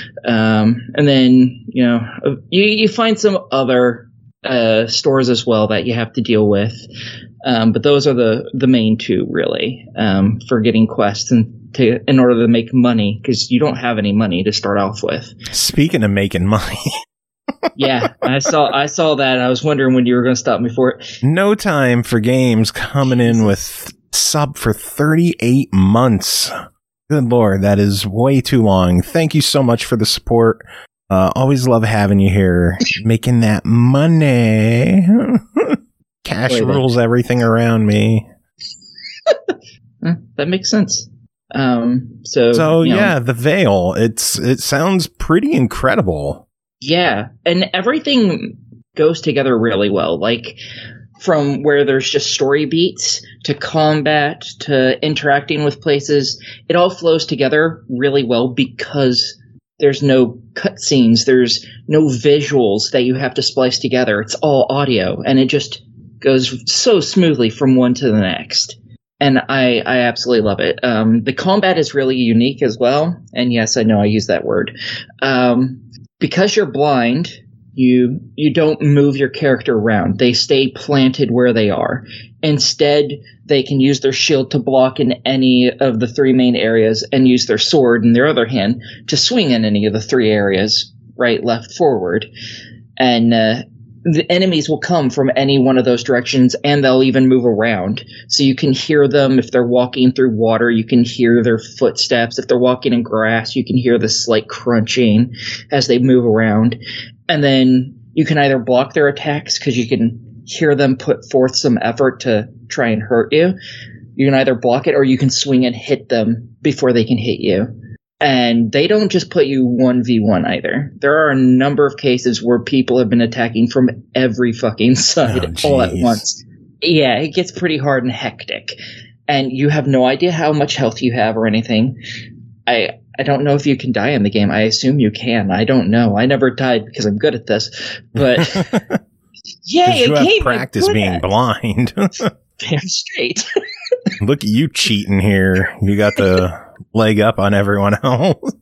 Um, and then, you know, you, you find some other uh, stores as well that you have to deal with. Um, but those are the, the main two, really, um, for getting quests and to, in order to make money, because you don't have any money to start off with. Speaking of making money. Yeah, I saw I saw that. I was wondering when you were going to stop me for it. No Time for Games coming in with sub for thirty-eight months. Good Lord, that is way too long. Thank you so much for the support. Uh, always love having you here, making that money. Cash Wait, rules everything around me. That makes sense. Um, so So you know, yeah, The Veil. It's it sounds pretty incredible. Yeah, and everything goes together really well. Like, from where there's just story beats to combat to interacting with places, it all flows together really well because there's no cutscenes, there's no visuals that you have to splice together. It's all audio, and it just goes so smoothly from one to the next. And I, I absolutely love it. Um, the combat is really unique as well. And yes, I know I use that word. Um, Because you're blind, You you don't move your character around. They stay planted where they are. Instead, they can use their shield to block in any of the three main areas and use their sword in their other hand to swing in any of the three areas, right, left, forward. And uh, the enemies will come from any one of those directions, and they'll even move around. So you can hear them if they're walking through water. You can hear their footsteps. If they're walking in grass, you can hear the slight crunching as they move around. And then you can either block their attacks because you can hear them put forth some effort to try and hurt you. You can either block it or you can swing and hit them before they can hit you. And they don't just put you one v one either. There are a number of cases where people have been attacking from every fucking side oh, all at once. Yeah, it gets pretty hard and hectic. And you have no idea how much health you have or anything. I... I don't know if you can die in the game. I assume you can. I don't know. I never died because I'm good at this. But yeah, you have practice being at. blind. Damn straight. Look at you cheating here. You got the leg up on everyone else.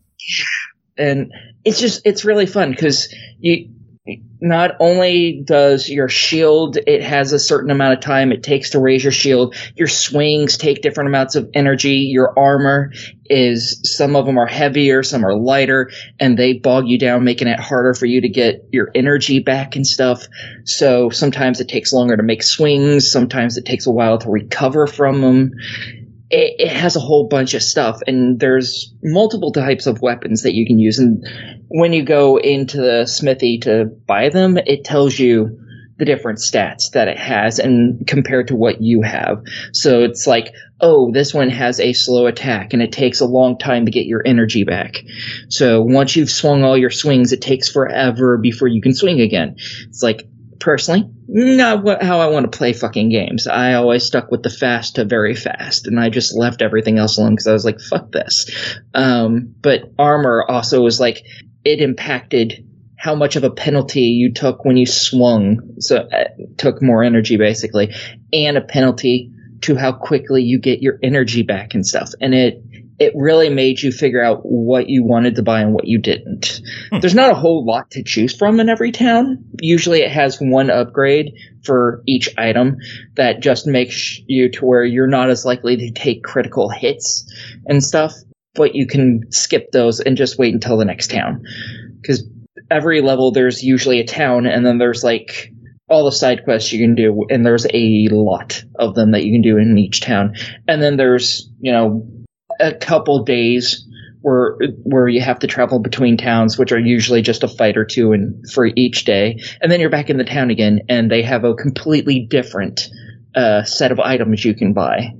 And it's just it's really fun because you not only does your shield, it has a certain amount of time it takes to raise your shield. Your swings take different amounts of energy. Your armor is, some of them are heavier, some are lighter, and they bog you down, making it harder for you to get your energy back and stuff. So sometimes it takes longer to make swings. Sometimes it takes a while to recover from them. It, it has a whole bunch of stuff, and there's multiple types of weapons that you can use. And when you go into the smithy to buy them, it tells you the different stats that it has and compared to what you have. So it's like, oh, this one has a slow attack and it takes a long time to get your energy back. So once you've swung all your swings, it takes forever before you can swing again. It's like, personally, not what, how I want to play fucking games. I always stuck with the fast to very fast, and I just left everything else alone because I was like, fuck this. Um, but armor also was like, it impacted how much of a penalty you took when you swung, so uh, took more energy basically, and a penalty to how quickly you get your energy back and stuff. And it it really made you figure out what you wanted to buy and what you didn't. Hmm. There's not a whole lot to choose from in every town. Usually it has one upgrade for each item that just makes you to where you're not as likely to take critical hits and stuff, but you can skip those and just wait until the next town. Because every level there's usually a town, and then there's like all the side quests you can do, and there's a lot of them that you can do in each town. And then there's, you know, a couple days where where you have to travel between towns, which are usually just a fight or two and for each day. And then you're back in the town again, and they have a completely different uh, set of items you can buy.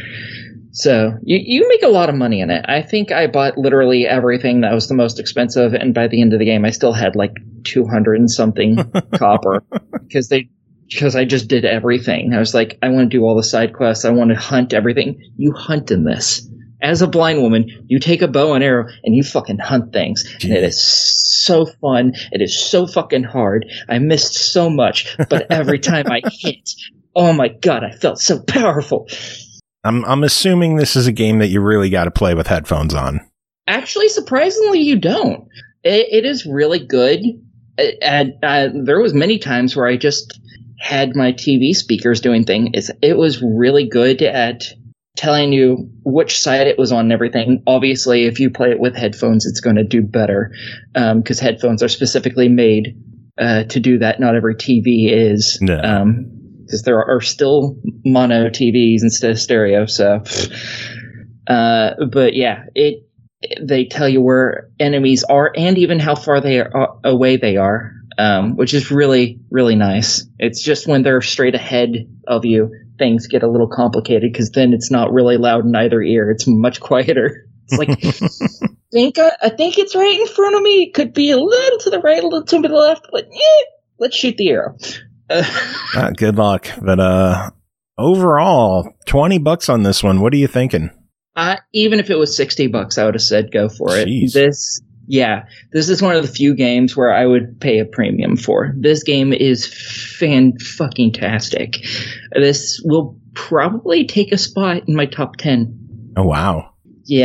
So you, you make a lot of money in it. I think I bought literally everything that was the most expensive, and by the end of the game, I still had like two hundred and something copper because they because I just did everything. I was like, I want to do all the side quests. I want to hunt everything. You hunt in this. As a blind woman, you take a bow and arrow and you fucking hunt things. Jeez. And it is so fun. It is so fucking hard. I missed so much, but every time I hit, oh my god, I felt so powerful. I'm I'm assuming this is a game that you really got to play with headphones on. Actually, surprisingly, you don't. It, it is really good. And uh, there was many times where I just had my T V speakers doing things. It was really good at telling you which side it was on and everything. Obviously, if you play it with headphones, it's going to do better because um, headphones are specifically made uh, to do that. Not every T V is. No. Um, because there are still mono T Vs instead of stereo. So, uh, but yeah, it they tell you where enemies are and even how far they are away they are, um, which is really really nice. It's just when they're straight ahead of you, things get a little complicated because then it's not really loud in either ear. It's much quieter. It's like, I think I, I think it's right in front of me. It could be a little to the right, a little to the left, but eh, let's shoot the arrow. Uh, uh, good luck. But uh, overall, twenty bucks on this one. What are you thinking? Uh, even if it was sixty bucks, I would have said go for Jeez. it. This, yeah, this is one of the few games where I would pay a premium for. This game is fan-fucking-tastic. This will probably take a spot in my top ten. Oh, wow. Yeah.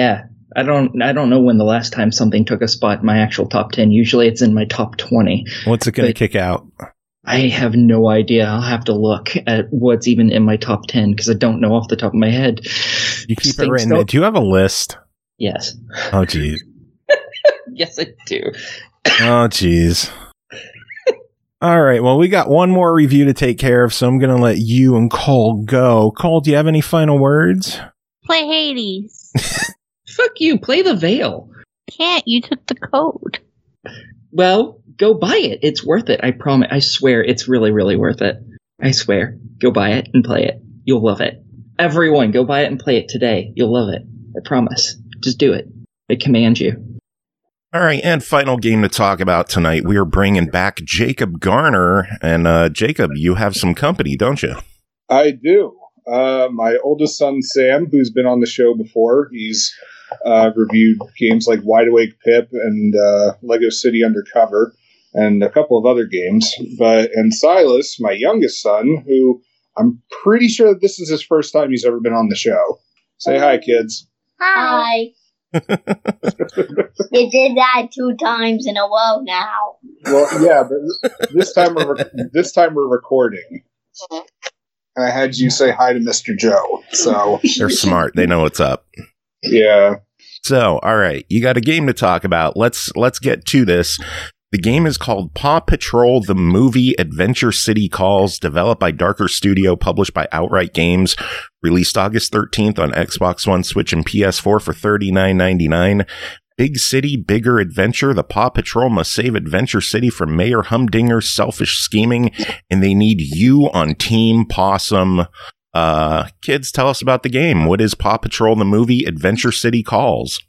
I don't I don't know when the last time something took a spot in my actual top ten. Usually it's in my top twenty. What's it going to kick out? I have no idea. I'll have to look at what's even in my top ten because I don't know off the top of my head. You keep it written. Do you have a list? Yes. Oh, geez. Yes, I do. Oh, geez. All right. Well, we got one more review to take care of, so I'm going to let you and Cole go. Cole, do you have any final words? Play Hades. Fuck you. Play the Veil. Can't. You took the code. Well, go buy it. It's worth it. I promise. I swear it's really, really worth it. I swear. Go buy it and play it. You'll love it. Everyone, go buy it and play it today. You'll love it. I promise. Just do it. I command you. All right, and final game to talk about tonight. We are bringing back Jacob Garner. And uh, Jacob, you have some company, don't you? I do. Uh, my oldest son, Sam, who's been on the show before, he's uh, reviewed games like Wide Awake Pip and uh, Lego City Undercover and a couple of other games. But and Silas, my youngest son, who I'm pretty sure that this is his first time he's ever been on the show. Say hi, kids. Hi. You did that two times in a row now. Well, yeah, but this time we're rec- this time we're recording. And I had you say hi to Mister Joe. So they're smart. They know what's up. Yeah. So, all right, you got a game to talk about. Let's let's get to this. The game is called Paw Patrol: The Movie Adventure City Calls, developed by Darker Studio, published by Outright Games, released August thirteenth on Xbox One, Switch, and P S four for thirty-nine ninety-nine. Big city, bigger adventure. The Paw Patrol must save Adventure City from Mayor Humdinger's selfish scheming, and they need you on Team Possum. Uh, kids, tell us about the game. What is Paw Patrol: The Movie Adventure City Calls?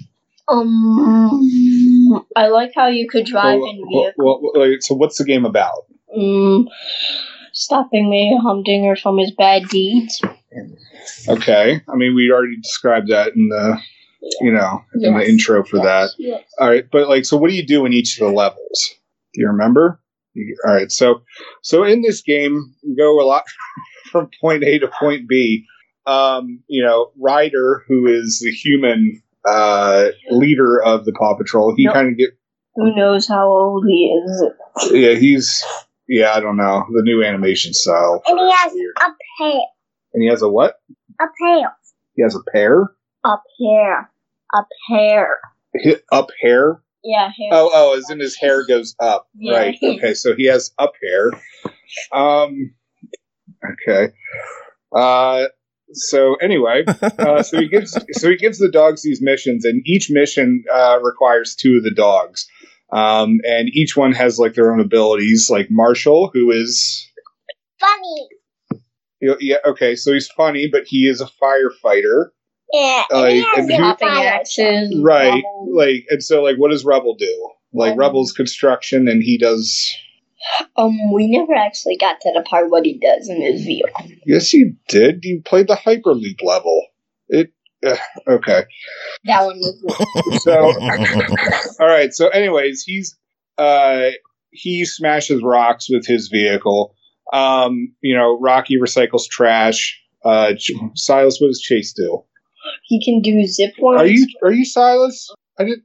Um, I like how you could drive well, in vehicles. Well, well, so what's the game about? Um, stopping Mayor Humdinger from his bad deeds. Okay. I mean, we already described that in the, you know, in Yes. the intro for Yes. that. Yes. All right. But like, so what do you do in each of the levels? Do you remember? You- All right. So, so in this game, you go a lot from point A to point B. Um, you know, Ryder, who is the human uh, leader of the Paw Patrol, he Nope. kind of get, Who knows how old he is? yeah, he's, yeah, I don't know, the new animation style. And he has Weird. a pair. And he has a what? A pair. He has a pair? A pair. A pair. Hi- Up hair? Yeah, hair. Oh, oh, as in his hair goes up. Yeah. Right. Okay, so he has up hair. Um, okay. Uh, so anyway, uh, so he gives so he gives the dogs these missions, and each mission uh, requires two of the dogs, um, and each one has like their own abilities. Like Marshall, who is Funny. you know, yeah, okay, so he's funny, but he is a firefighter, Yeah. Like, and he has and the who- hopping axes. right? bubbles. Like, and so like, what does Rebel do? Like, Um, Rebel's construction, and he does. Um, we never actually got to the part what he does in his vehicle. Yes, you did. You played the Hyperloop level. It uh, okay. That one was So, all right. So, anyways, he's uh, he smashes rocks with his vehicle. Um, you know, Rocky recycles trash. Uh, Ch- Silas, what does Chase do? He can do zip lines. Are you are you Silas? I didn't.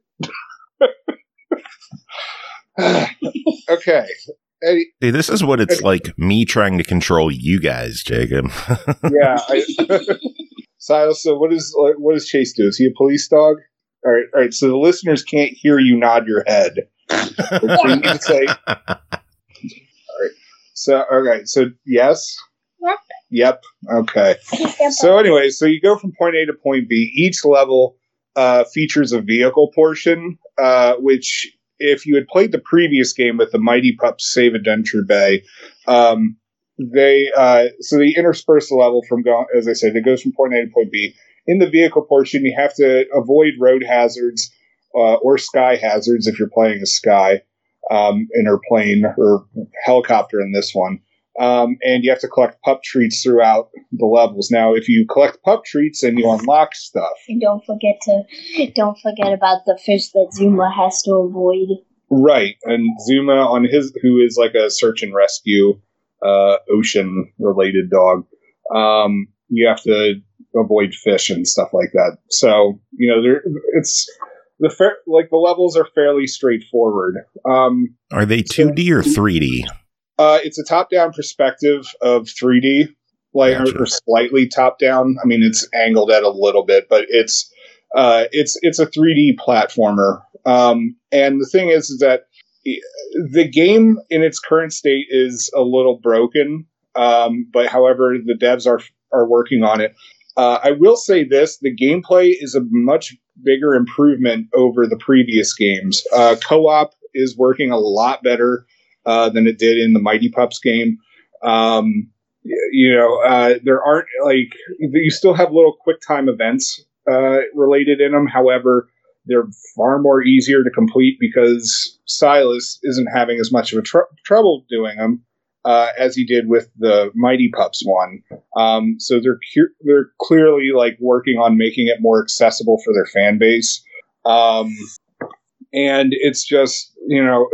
Okay. Eddie, See, this is what it's like me trying to control you guys, Jacob. yeah. I, Silas, so what is like, what does Chase do? Is he a police dog? All right, all right. So the listeners can't hear you nod your head. So you need to say. All right. So all right. So yes. Yep. Yep. Okay. So anyway, so you go from point A to point B. Each level uh, features a vehicle portion, uh, which if you had played the previous game with the Mighty Pups Save Adventure Bay, um, they uh, so they intersperse the level from go- as I said, it goes from point A to point B. In the vehicle portion, you have to avoid road hazards uh, or sky hazards if you're playing a sky, um, in or plane or helicopter in this one. Um, and you have to collect pup treats throughout the levels. Now, if you collect pup treats, then you unlock stuff. And don't forget to don't forget about the fish that Zuma has to avoid. Right, and Zuma on his, who is like a search and rescue, uh, ocean related dog. Um, you have to avoid fish and stuff like that. So, you know, there it's the fair, like the levels are fairly straightforward. Um, are they two D so, or three D? Uh, it's a top-down perspective of three D, like gotcha. or, or slightly top-down. I mean, it's angled at a little bit, but it's uh, it's it's a three D platformer. Um, and the thing is, is that the game in its current state is a little broken. Um, but however, the devs are are working on it. Uh, I will say this: the gameplay is a much bigger improvement over the previous games. Uh, co-op is working a lot better uh, than it did in the Mighty Pups game. Um, you know, uh, there aren't like you still have little quick time events uh, related in them. However, they're far more easier to complete because Silas isn't having as much of a tr- trouble doing them. Uh, as he did with the Mighty Pups one. Um, so they're cu- they're clearly like working on making it more accessible for their fan base. Um, and it's just, you know,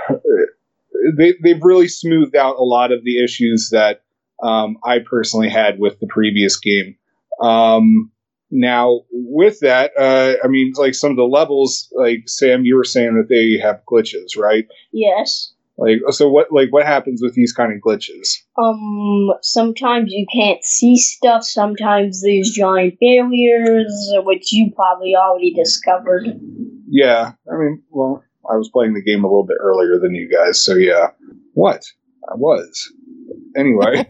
they, they've really smoothed out a lot of the issues that um, I personally had with the previous game. Um, now, with that, uh, I mean, like some of the levels, like Sam, you were saying that they have glitches, right? Yes. Like, so what, like, what happens with these kind of glitches? Um, sometimes you can't see stuff. Sometimes there's giant barriers, which you probably already discovered. Yeah. I mean, well, I was playing the game a little bit earlier than you guys, so yeah. What? I was. Anyway.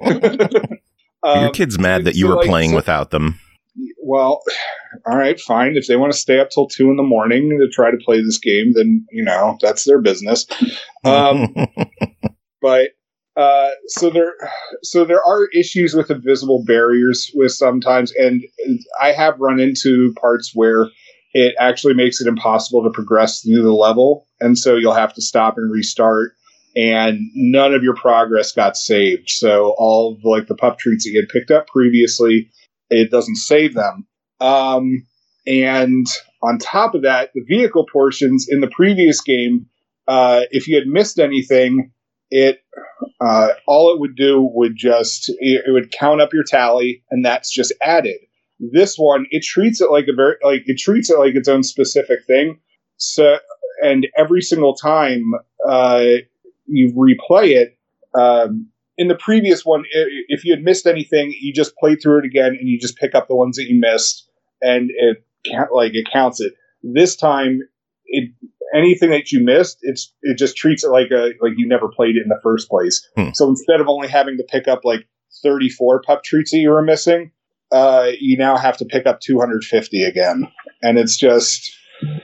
um, Your kid's mad that you so, were like, playing so, without them. Well, all right, fine. If they want to stay up till two in the morning to try to play this game, then, you know, that's their business. Um, but, uh, so there, so there are issues with invisible barriers with sometimes, and I have run into parts where it actually makes it impossible to progress through the level. And so you'll have to stop and restart, and none of your progress got saved. So all of the, like the pup treats that you had picked up previously, it doesn't save them. Um, and on top of that, the vehicle portions in the previous game, uh, if you had missed anything, it uh, all it would do would just, it, it would count up your tally, and that's just added. This one, it treats it like a very, like it treats it like its own specific thing. So, and every single time uh, you replay it, um, in the previous one, if you had missed anything, you just play through it again, and you just pick up the ones that you missed, and it like it counts it. This time, it anything that you missed, it's it just treats it like a like you never played it in the first place. Hmm. So instead of only having to pick up like thirty-four pup treats that you were missing, uh, you now have to pick up two hundred fifty again, and it's just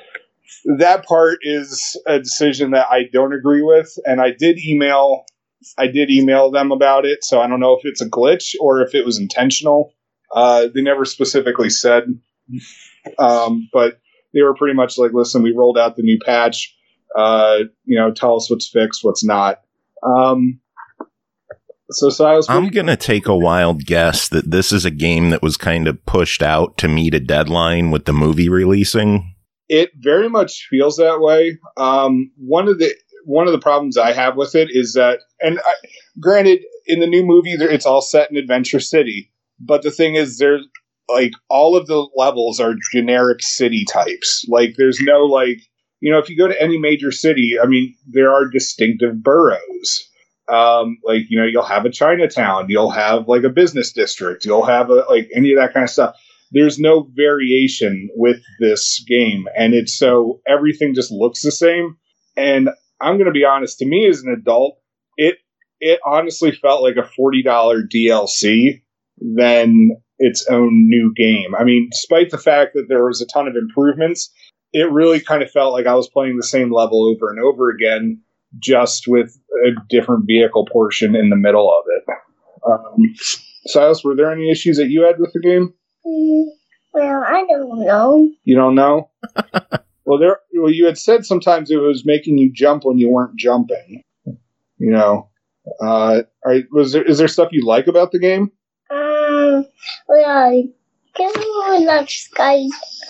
that part is a decision that I don't agree with, and I did email. I did email them about it, so I don't know if it's a glitch or if it was intentional. Uh, they never specifically said, um, but they were pretty much like, listen, we rolled out the new patch. Uh, you know, tell us what's fixed, what's not. Um, so Silas, I'm going to take a wild guess that this is a game that was kind of pushed out to meet a deadline with the movie releasing. It very much feels that way. Um, one of the One of the problems I have with it is that, and I, granted, in the new movie, it's all set in Adventure City, but the thing is, there's like all of the levels are generic city types. Like, there's no like, you know, if you go to any major city, I mean, there are distinctive boroughs. Um, like, you know, you'll have a Chinatown, you'll have like a business district, you'll have a, like any of that kind of stuff. There's no variation with this game, and it's so everything just looks the same. And I'm going to be honest, to me as an adult, it it honestly felt like a forty dollars D L C than its own new game. I mean, despite the fact that there was a ton of improvements, it really kind of felt like I was playing the same level over and over again, just with a different vehicle portion in the middle of it. Um, Silas, were there any issues that you had with the game? Well, I don't know. You don't know? Well, there. Well, you had said sometimes it was making you jump when you weren't jumping. You know, uh, are, was there is there stuff you like about the game? Um, well, I guess I would love Sky.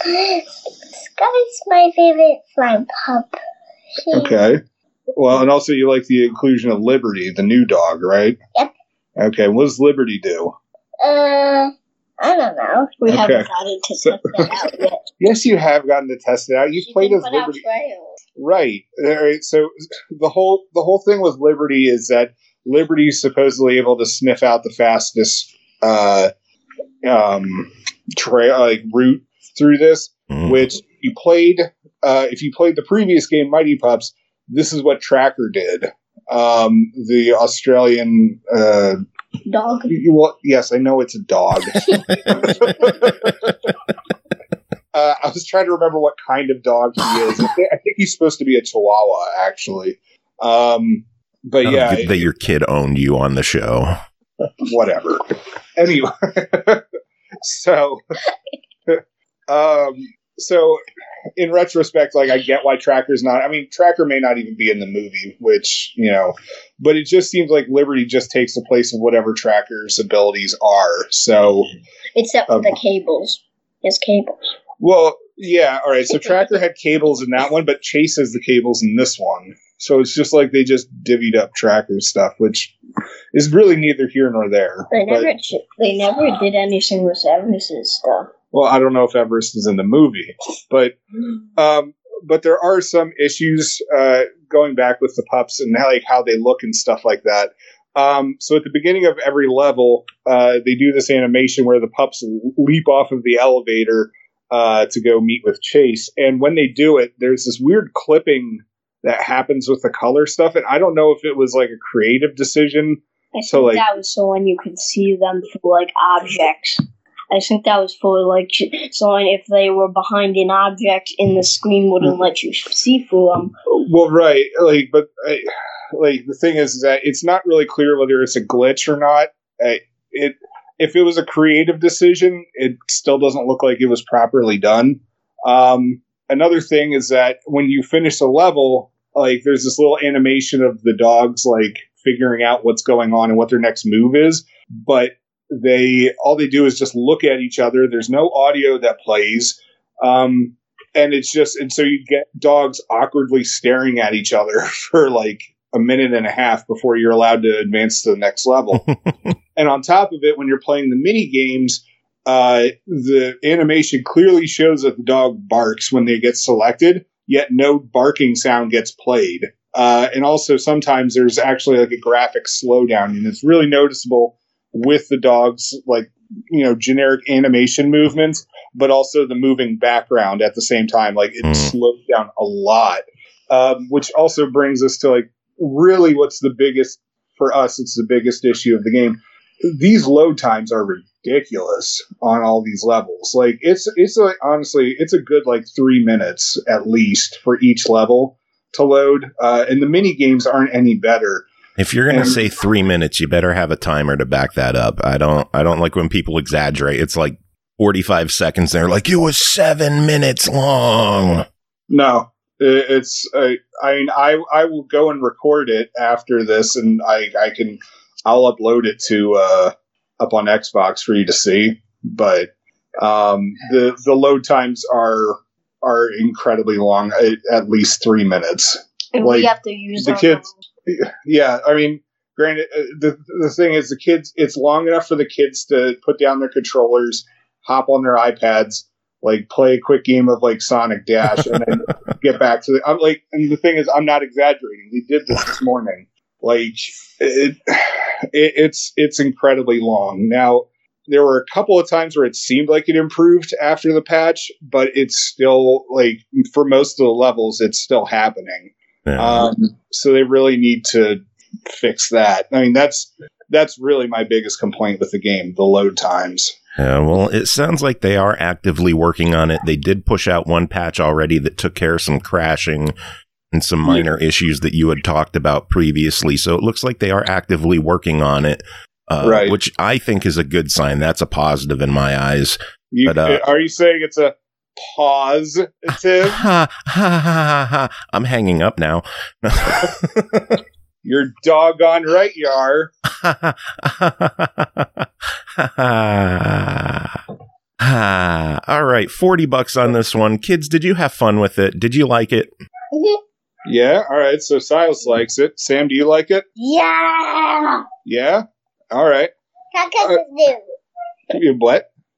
Sky's my favorite flying pup. She... Okay. Well, and also you like the inclusion of Liberty, the new dog, right? Yep. Okay. What does Liberty do? Uh, I don't know. We Okay. haven't gotten to So- test that out yet. Yes, you have gotten to test it out. You've She played can as put out Liberty. trails. Right. All right. So the whole the whole thing with Liberty is that Liberty's supposedly able to sniff out the fastest uh, um, trail like route through this. Mm. Which you played. Uh, if you played the previous game, Mighty Pups, this is what Tracker did. Um, the Australian. Uh, Dog. you- well, yes, I know it's a dog. Uh, I was trying to remember what kind of dog he is. I think, I think he's supposed to be a Chihuahua, actually. Um, but Oh, yeah, good that your kid owned you on the show. whatever. Anyway, so, um, so in retrospect, like I get why Tracker's not. I mean, Tracker may not even be in the movie, which you know, but it just seems like Liberty just takes the place of whatever Tracker's abilities are. So, Except for Um, the cables. His cables. well, yeah, all right. So Tracker had cables in that one, but Chase has the cables in this one. So it's just like they just divvied up Tracker's stuff, which is really neither here nor there. They But- never. ch- They never did anything with Everest's stuff. Well, I don't know if Everest is in the movie, but um, but there are some issues uh, going back with the pups and how, like how they look and stuff like that. Um, so at the beginning of every level, uh, they do this animation where the pups leap off of the elevator uh, to go meet with Chase, and when they do it, there's this weird clipping that happens with the color stuff, and I don't know if it was like a creative decision. I So, think like- that was so when you could see them through like objects. I think that was for like so if they were behind an object and the screen wouldn't let you see through them. Well, right, like, but I, like the thing is that it's not really clear whether it's a glitch or not. I, it if it was a creative decision, it still doesn't look like it was properly done. Um, another thing is that when you finish a level, like there's this little animation of the dogs like figuring out what's going on and what their next move is, but they all they do is just look at each other. There's no audio that plays. Um, and it's just, and so you get dogs awkwardly staring at each other for like a minute and a half before you're allowed to advance to the next level. And on top of it, when you're playing the mini games, uh, the animation clearly shows that the dog barks when they get selected, yet no barking sound gets played. Uh, and also sometimes there's actually like a graphic slowdown, and it's really noticeable with the dogs, like, you know, generic animation movements, but also the moving background at the same time. Like it Mm. slows down a lot, um, which also brings us to like really what's the biggest for us. It's the biggest issue of the game. These load times are ridiculous on all these levels. Like it's, it's like, honestly, it's a good like three minutes at least for each level to load. Uh, and the mini games aren't any better. If you're going to And- say three minutes, you better have a timer to back that up. I don't, I don't like when people exaggerate. It's like forty-five seconds. They're like, it was seven minutes long. No, it- it's. Uh, I mean, I I will go and record it after this, and I I can I'll upload it to uh, up on Xbox for you to see. But um, the the load times are are incredibly long, at, at least three minutes. And Like, we have to use the our kids- Yeah, I mean, granted, uh, the the thing is, the kids. It's long enough for the kids to put down their controllers, hop on their iPads, like play a quick game of like Sonic Dash, and then get back to the. I'm like, and the thing is, I'm not exaggerating. We did this this morning. Like, it, it, it's it's incredibly long. Now, there were a couple of times where it seemed like it improved after the patch, but it's still like for most of the levels, it's still happening. Yeah. Um, so they really need to fix that. I mean, that's that's really my biggest complaint with the game: the load times. Yeah, well, it sounds like they are actively working on it. They did push out one patch already that took care of some crashing and some minor issues that you had talked about previously. So it looks like they are actively working on it, uh, Right. which I think is a good sign. That's a positive in my eyes. You, But, uh, are you saying it's a positive? Ha, ha, ha, ha, ha. I'm hanging up now. You're doggone right, you are. All right, forty bucks on this one. Kids, did you have fun with it? Did you like it? Yeah. All right. So Silas likes it. Sam, do you like it? Yeah. Yeah. All right. How can Uh, this do? You what?